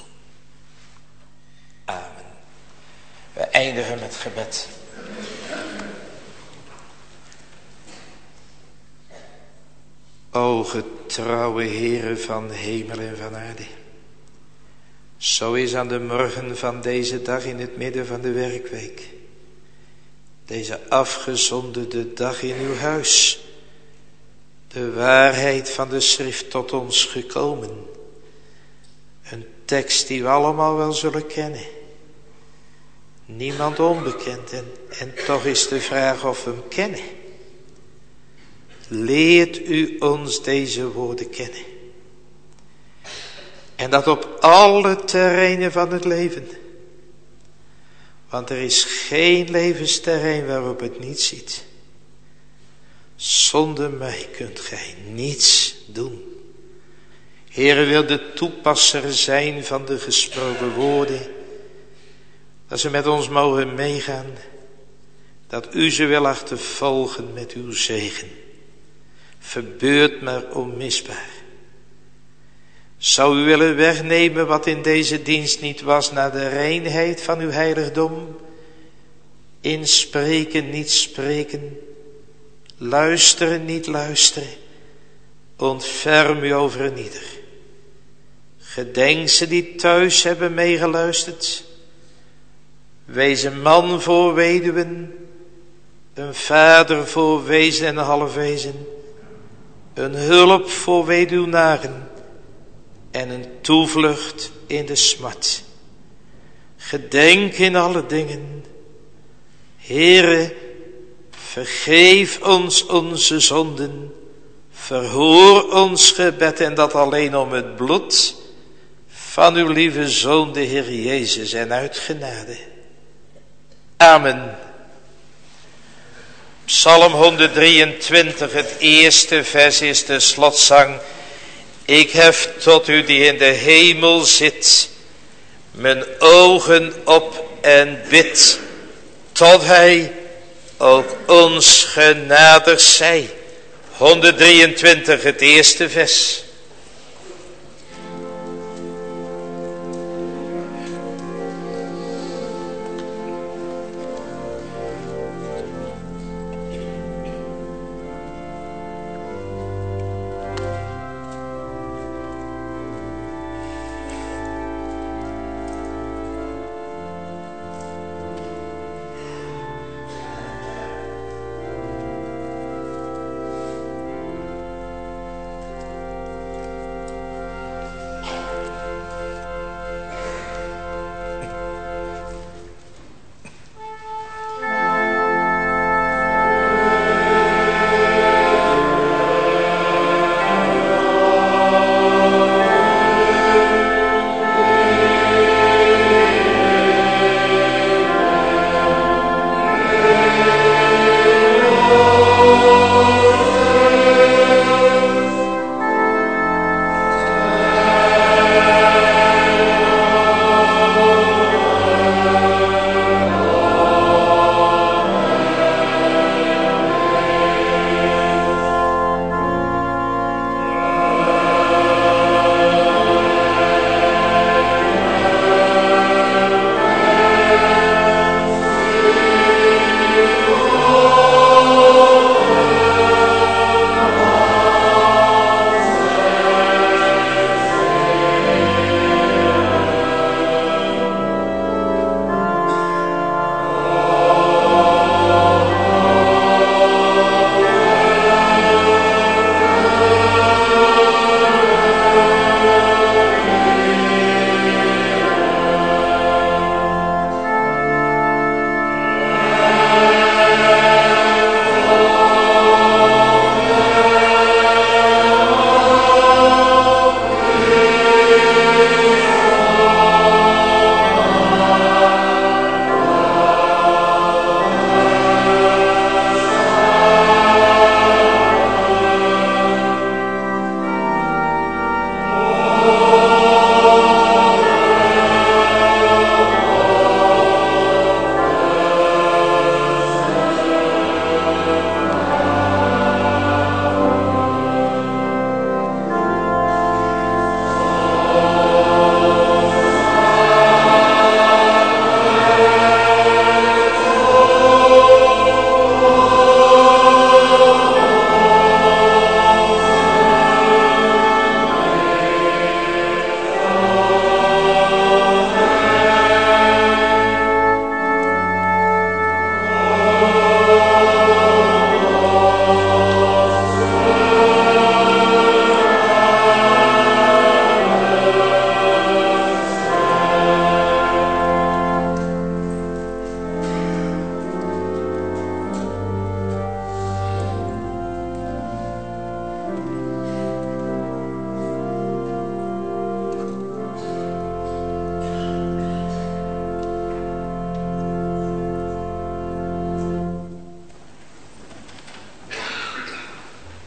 Amen. We eindigen met gebed. O getrouwe Heere van hemel en van aarde. Zo is aan de morgen van deze dag in het midden van de werkweek. Deze afgezonderde dag in uw huis. De waarheid van de schrift tot ons gekomen. Een tekst die we allemaal wel zullen kennen. Niemand onbekend en, en toch is de vraag of we hem kennen. Leert u ons deze woorden kennen. En dat op alle terreinen van het leven. Want er is geen levensterrein waarop het niet ziet. Zonder mij kunt gij niets doen. Heere, wil de toepasser zijn van de gesproken woorden. Dat ze met ons mogen meegaan. Dat u ze wil achtervolgen met uw zegen. Verbeurt maar onmisbaar. Zou u willen wegnemen wat in deze dienst niet was naar de reinheid van uw heiligdom? Inspreken, niet spreken. Luisteren, niet luisteren. Ontferm u over een ieder. Gedenk ze die thuis hebben meegeluisterd. Wees een man voor weduwen. Een vader voor wezen en halfwezen. Een hulp voor weduwnaren. En een toevlucht in de smart. Gedenk in alle dingen. Heere, vergeef ons onze zonden. Verhoor ons gebed en dat alleen om het bloed van uw lieve Zoon, de Heer Jezus, en uit genade. Amen. Psalm honderddrieëntwintig, het eerste vers is de slotzang. Ik hef tot u die in de hemel zit, mijn ogen op en bid, tot hij ook ons genadig zij. honderddrieëntwintig, het eerste vers.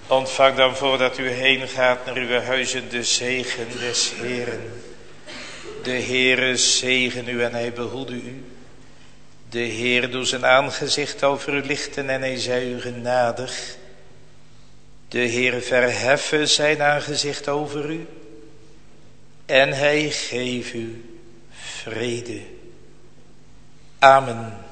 Ontvang dan voordat u heen gaat naar uw huizen de zegen des Heeren. De Heere zegen u en hij behoede u. De Heer doet zijn aangezicht over u lichten en hij zij u genadig. De Heer verheffen zijn aangezicht over u en hij geeft u vrede. Amen.